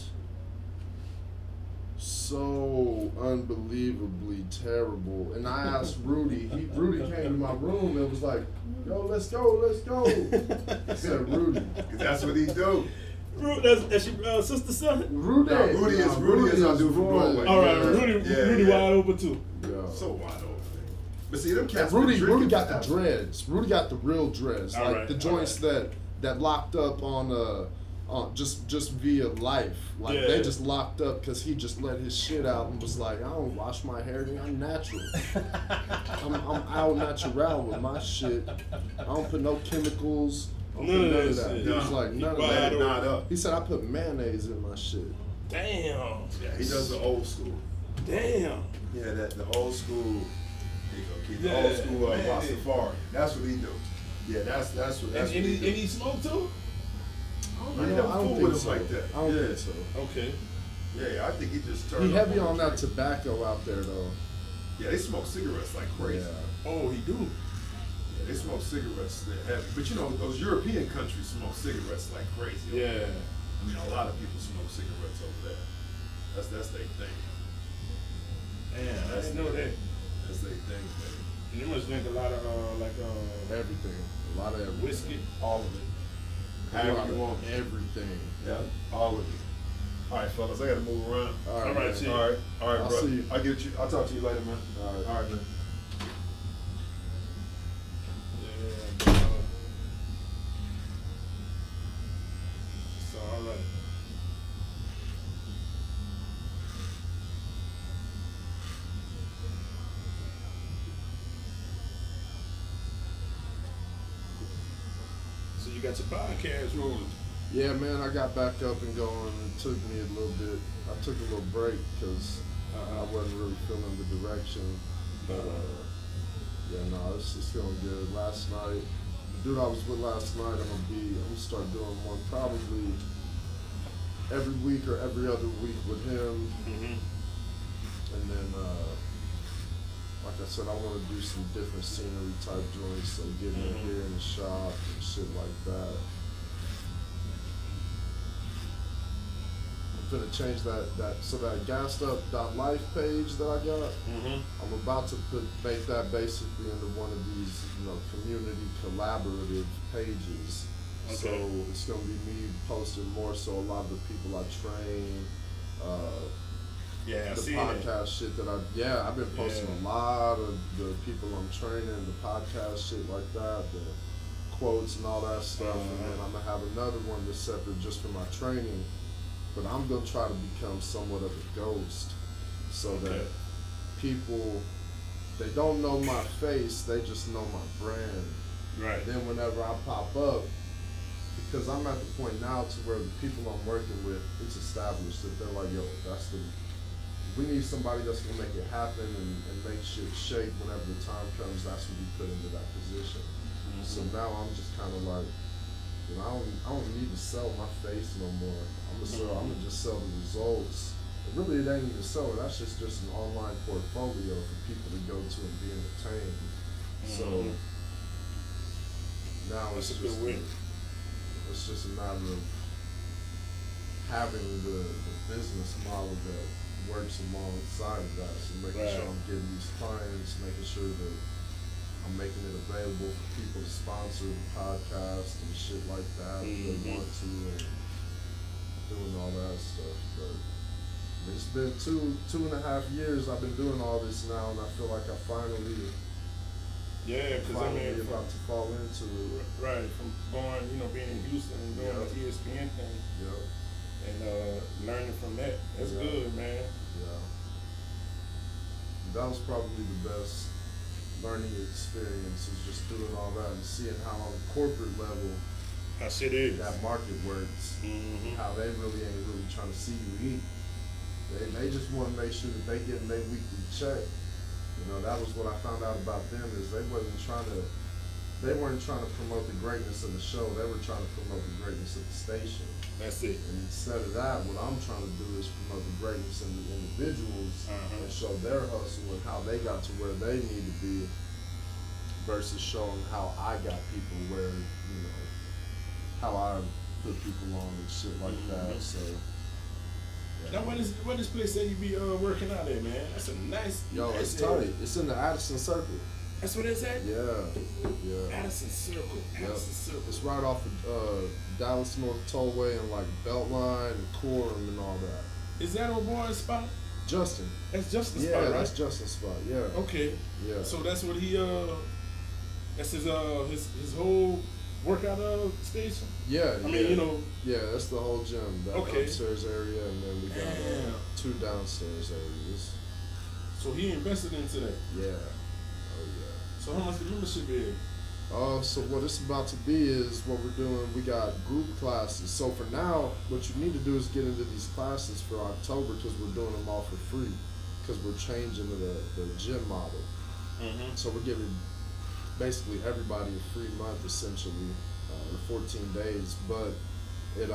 so unbelievably terrible. And I asked Rudy. Rudy came to my room and was like, "Yo, let's go, let's go." I said, "Rudy." 'Cause that's what he do. That's your sister's son? Rudy is our dude from Broadway. All right, Yeah. Rudy Yeah. wide open too. Yeah. So wide open. But see, them And cats. Rudy got the dreads. Rudy got the real dreads, All like right, the all joints that locked up on just via life. Like Yeah. they just locked up because he just let his shit out and was like, I don't wash my hair, I'm natural. I'm al natural with my shit. I don't put no chemicals. I don't None put of that shit. He was like, none of He that. Let it knot up. He said I put mayonnaise in my shit. Damn. Yeah, he does the old school. Damn. Yeah, the old school. There you go, Keith. The Yeah, old school man. Rastafari. That's what he do. Yeah, that's what And he do. he smoke too? I You never know, I don't fooled think with him so. like that. I don't Yeah. think so. Okay. Yeah, I think he just turned. He up heavy on the that drink. tobacco out there though. Yeah, they smoke cigarettes like crazy. Yeah. Oh, he do. Yeah, they smoke cigarettes. They're heavy. But you know, those European countries smoke cigarettes like crazy. over Yeah. there. I mean, a lot of people smoke cigarettes over there. That's their thing. Damn, I didn't know that. That's their thing. And you must drink a lot of Everything. A lot of everything. whiskey. All of it. A However lot you of want. everything. Yeah, all of it. All right, fellas, I gotta move around. All right, All right, man. see. All right, I'll bro. see you. I'll talk to you later, man. All right. All right, man. Yeah, bro. It's all right. So you got your podcast rolling. Yeah, man, I got back up and going. It took me a little bit. I took a little break because I wasn't really feeling the direction. But yeah, no, it's feeling good. Last night, the dude I was with last night, I'm gonna start doing one probably every week or every other week with him. Mm-hmm. And then, like I said, I want to do some different scenery type joints, so getting in here in the shop and shit like that. I'm gonna change that gassed up .life page that I got. Mm-hmm. I'm about to make that basically into one of these, community collaborative pages. Okay. So it's gonna be me posting more so a lot of the people I train, Yeah, I the see that. podcast shit that I've been posting Yeah. a lot of the people I'm training, the podcast shit like that, the quotes and all that stuff, and then I'm gonna have another one that's separate just for my training. But I'm gonna try to become somewhat of a ghost, so that people, they don't know my face, they just know my brand. Right. Then whenever I pop up, because I'm at the point now to where the people I'm working with, it's established that they're like, yo, we need somebody that's gonna make it happen and make shit shake whenever the time comes. That's what we put into that position. Mm-hmm. So now I'm just kind of like, I don't need to sell my face no more. I'm gonna just sell the results. And really, it ain't even selling. That's just an online portfolio for people to go to and be entertained. So now That's it's a good way. it's just a matter of having the business model that works alongside of that. So making sure I'm getting these clients, making sure that I'm making it available for people to sponsor the podcast and shit like that if they want to, and doing all that stuff. But it's been two and a half years I've been doing all this now, and I feel like I finally about to fall into it. Right, from going, being in Houston and doing the ESPN thing. Yep. And learning from that. That's good, man. Yeah. that was probably the best learning experience, is just doing all that and seeing how on the corporate level That shit is. that market works. Mm-hmm. How they really ain't really trying to see you eat. They just want to make sure that they getting their weekly check. You know, that was what I found out about them, is they weren't trying to promote the greatness of the show. They were trying to promote the greatness of the station. That's it. And instead of that, what I'm trying to do is promote the greatness in the individuals and show their hustle and how they got to where they need to be, versus showing how I got people where, you know, how I put people on and shit like that. So. Now, what this place that you be working out at, man? That's a nice. Yo, nice it's area. tight. It's in the Addison Circle. That's what it's at. Yeah. Addison Circle. Yep. Addison Circle. It's right off of Dallas North Tollway and like Beltline and Coram and all that. Is that old boy's spot? Justin. That's Justin's Yeah, spot, right? that's Justin's spot. Yeah. Okay. Yeah. So that's what he that's his whole workout station. Yeah. I mean, you know. Yeah, that's the whole gym. That Okay. upstairs area, and then we got Damn. 2 downstairs areas. So he invested into that. Yeah. Oh yeah. So how much the membership is? So what it's about to be is what we're doing. We got group classes. So for now, what you need to do is get into these classes for October, because we're doing them all for free, because we're changing the gym model. Mm-hmm. So we're giving basically everybody a free month, essentially, or 14 days. But it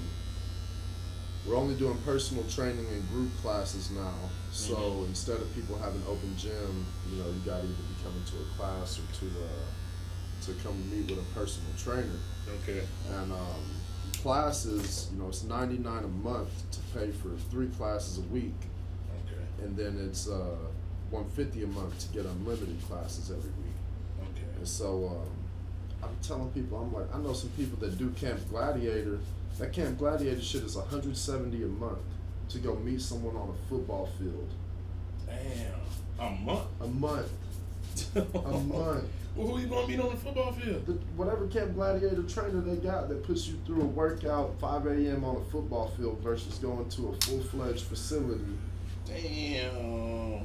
we're only doing personal training and group classes now. So instead of people having open gym, you know, you got to either be coming to a class or to come meet with a personal trainer. Okay. And classes, you know, it's $99 a month to pay for 3 classes a week, Okay. and then it's $150 a month to get unlimited classes every week. Okay. And so I'm telling people, I'm like, I know some people that do Camp Gladiator. That Camp Gladiator shit is $170 a month to go meet someone on a football field. Damn. A month. A month. A month. Well, who you gonna meet on the football field? Whatever Camp Gladiator trainer they got that puts you through a workout 5 a.m. on a football field versus going to a full-fledged facility. Damn.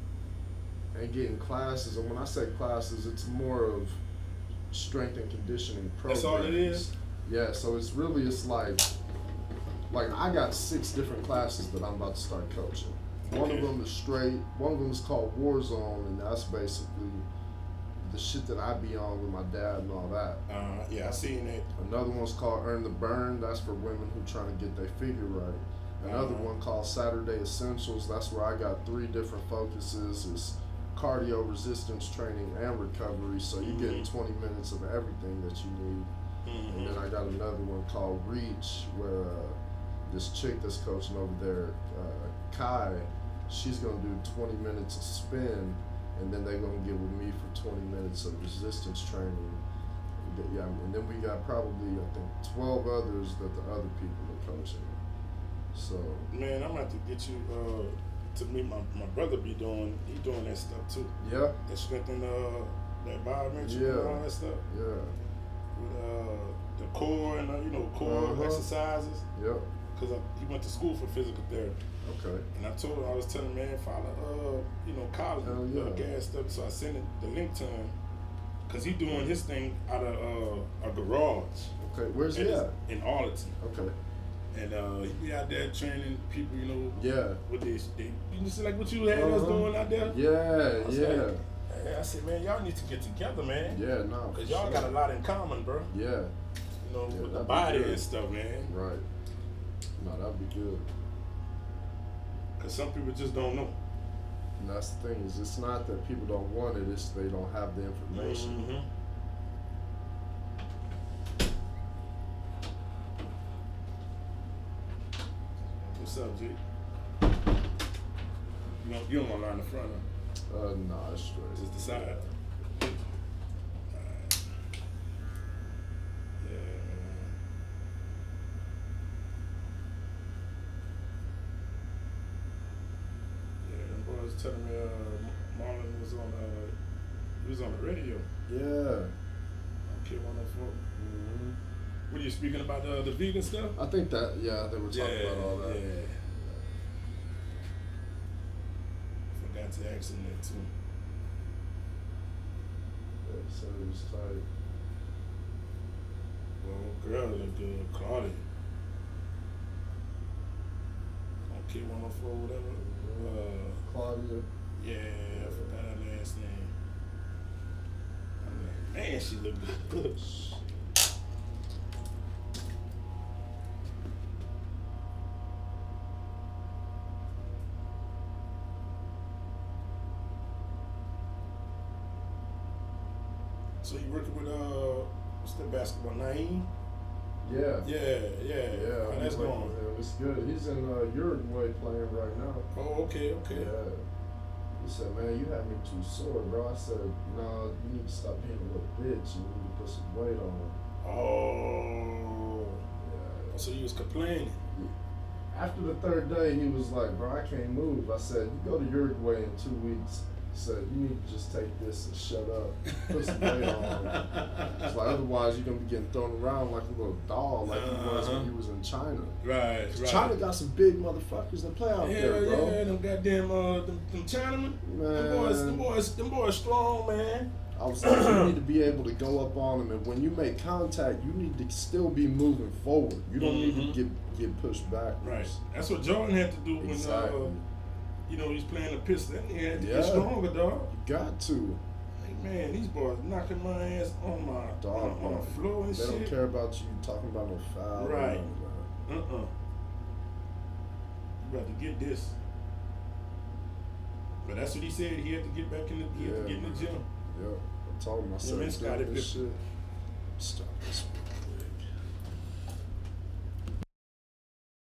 And getting classes. And when I say classes, it's more of strength and conditioning programs. That's all it is? Yeah, so it's like I got 6 different classes that I'm about to start coaching. One of them is straight. One of them is called Warzone, and that's basically the shit that I be on with my dad and all that. Yeah, I seen it. Another one's called Earn the Burn. That's for women who trying to get their figure right. Another one called Saturday Essentials. That's where I got 3 different focuses. It's cardio, resistance training, and recovery. So you get 20 minutes of everything that you need. And then I got another one called Reach, where this chick that's coaching over there, Kai, she's gonna do 20 minutes of spin, and then they're gonna get with me for 20 minutes of resistance training. Yeah, and then we got probably, I think, 12 others that the other people are coaching. So Man, I'm about to get you to meet my brother. He doing that stuff too. yeah, That strength and that biometric Yeah. and all that stuff. yeah, With the core and core exercises. yep, Cause he went to school for physical therapy. okay, And I was telling him, man, follow, college, Hell yeah. gas stuff. So I sent the link to him, cause he doing his thing out of a garage. okay. Where's he at? In Arlington. Okay, And he be out there training people, yeah, with this. You see like what you had us doing out there? yeah, I was yeah, like, I said, man, y'all need to get together, man. yeah, no, Cause for y'all sure. got a lot in common, bro. Yeah, With the that'd be body good. and stuff, man. right. No, that'd be good. Cause some people just don't know. And that's the thing, is it's not that people don't want it, it's they don't have the information. Mm-hmm. What's up, G? You don't want to line the front, huh? Nah, it's straight. Just the side. Alright. Yeah. Yeah, them boys telling me Marlon was on the radio. Yeah. Okay, 104. Mm-hmm. What are you speaking about the vegan stuff? I think that, yeah, they were talking about all that. Yeah. Forgot to ask him that too. Yeah, so it was tight. Well, girl look good, Claudia. On Kid 104, whatever. Claudia. Yeah, I forgot her last name. Man, she looked good. So you working with what's the basketball, Naeem? Yeah. Yeah. How that's going? It's good. He's in Uruguay playing right now. Oh, okay. Yeah. He said, man, you have me too sore, bro. I said, no, you need to stop being a little bitch. You need to put some weight on. Oh. Yeah. So you was complaining. After the third day, he was like, bro, I can't move. I said, you go to Uruguay in 2 weeks. He said, you need to just take this and shut up. Put some weight on. It's like, otherwise, you're going to be getting thrown around like a little doll, like he was when he was in China. Right. China got some big motherfuckers that play out there, bro. Yeah, them goddamn, them Chinamen. Man. Them boys strong, man. I was like, you need to be able to go up on them, and when you make contact, you need to still be moving forward. You don't need to get pushed backwards. Right. That's what Jordan had to do when he was playing the pistol. He had to get stronger, dog. You got to. Like, man, these boys knocking my ass on my dog on the floor and they shit. They don't care about you talking about no foul. Right. You got to get this. But that's what he said. He had to get back in the gym. Yeah, I told him, I said, Scottie this shit. Stop this.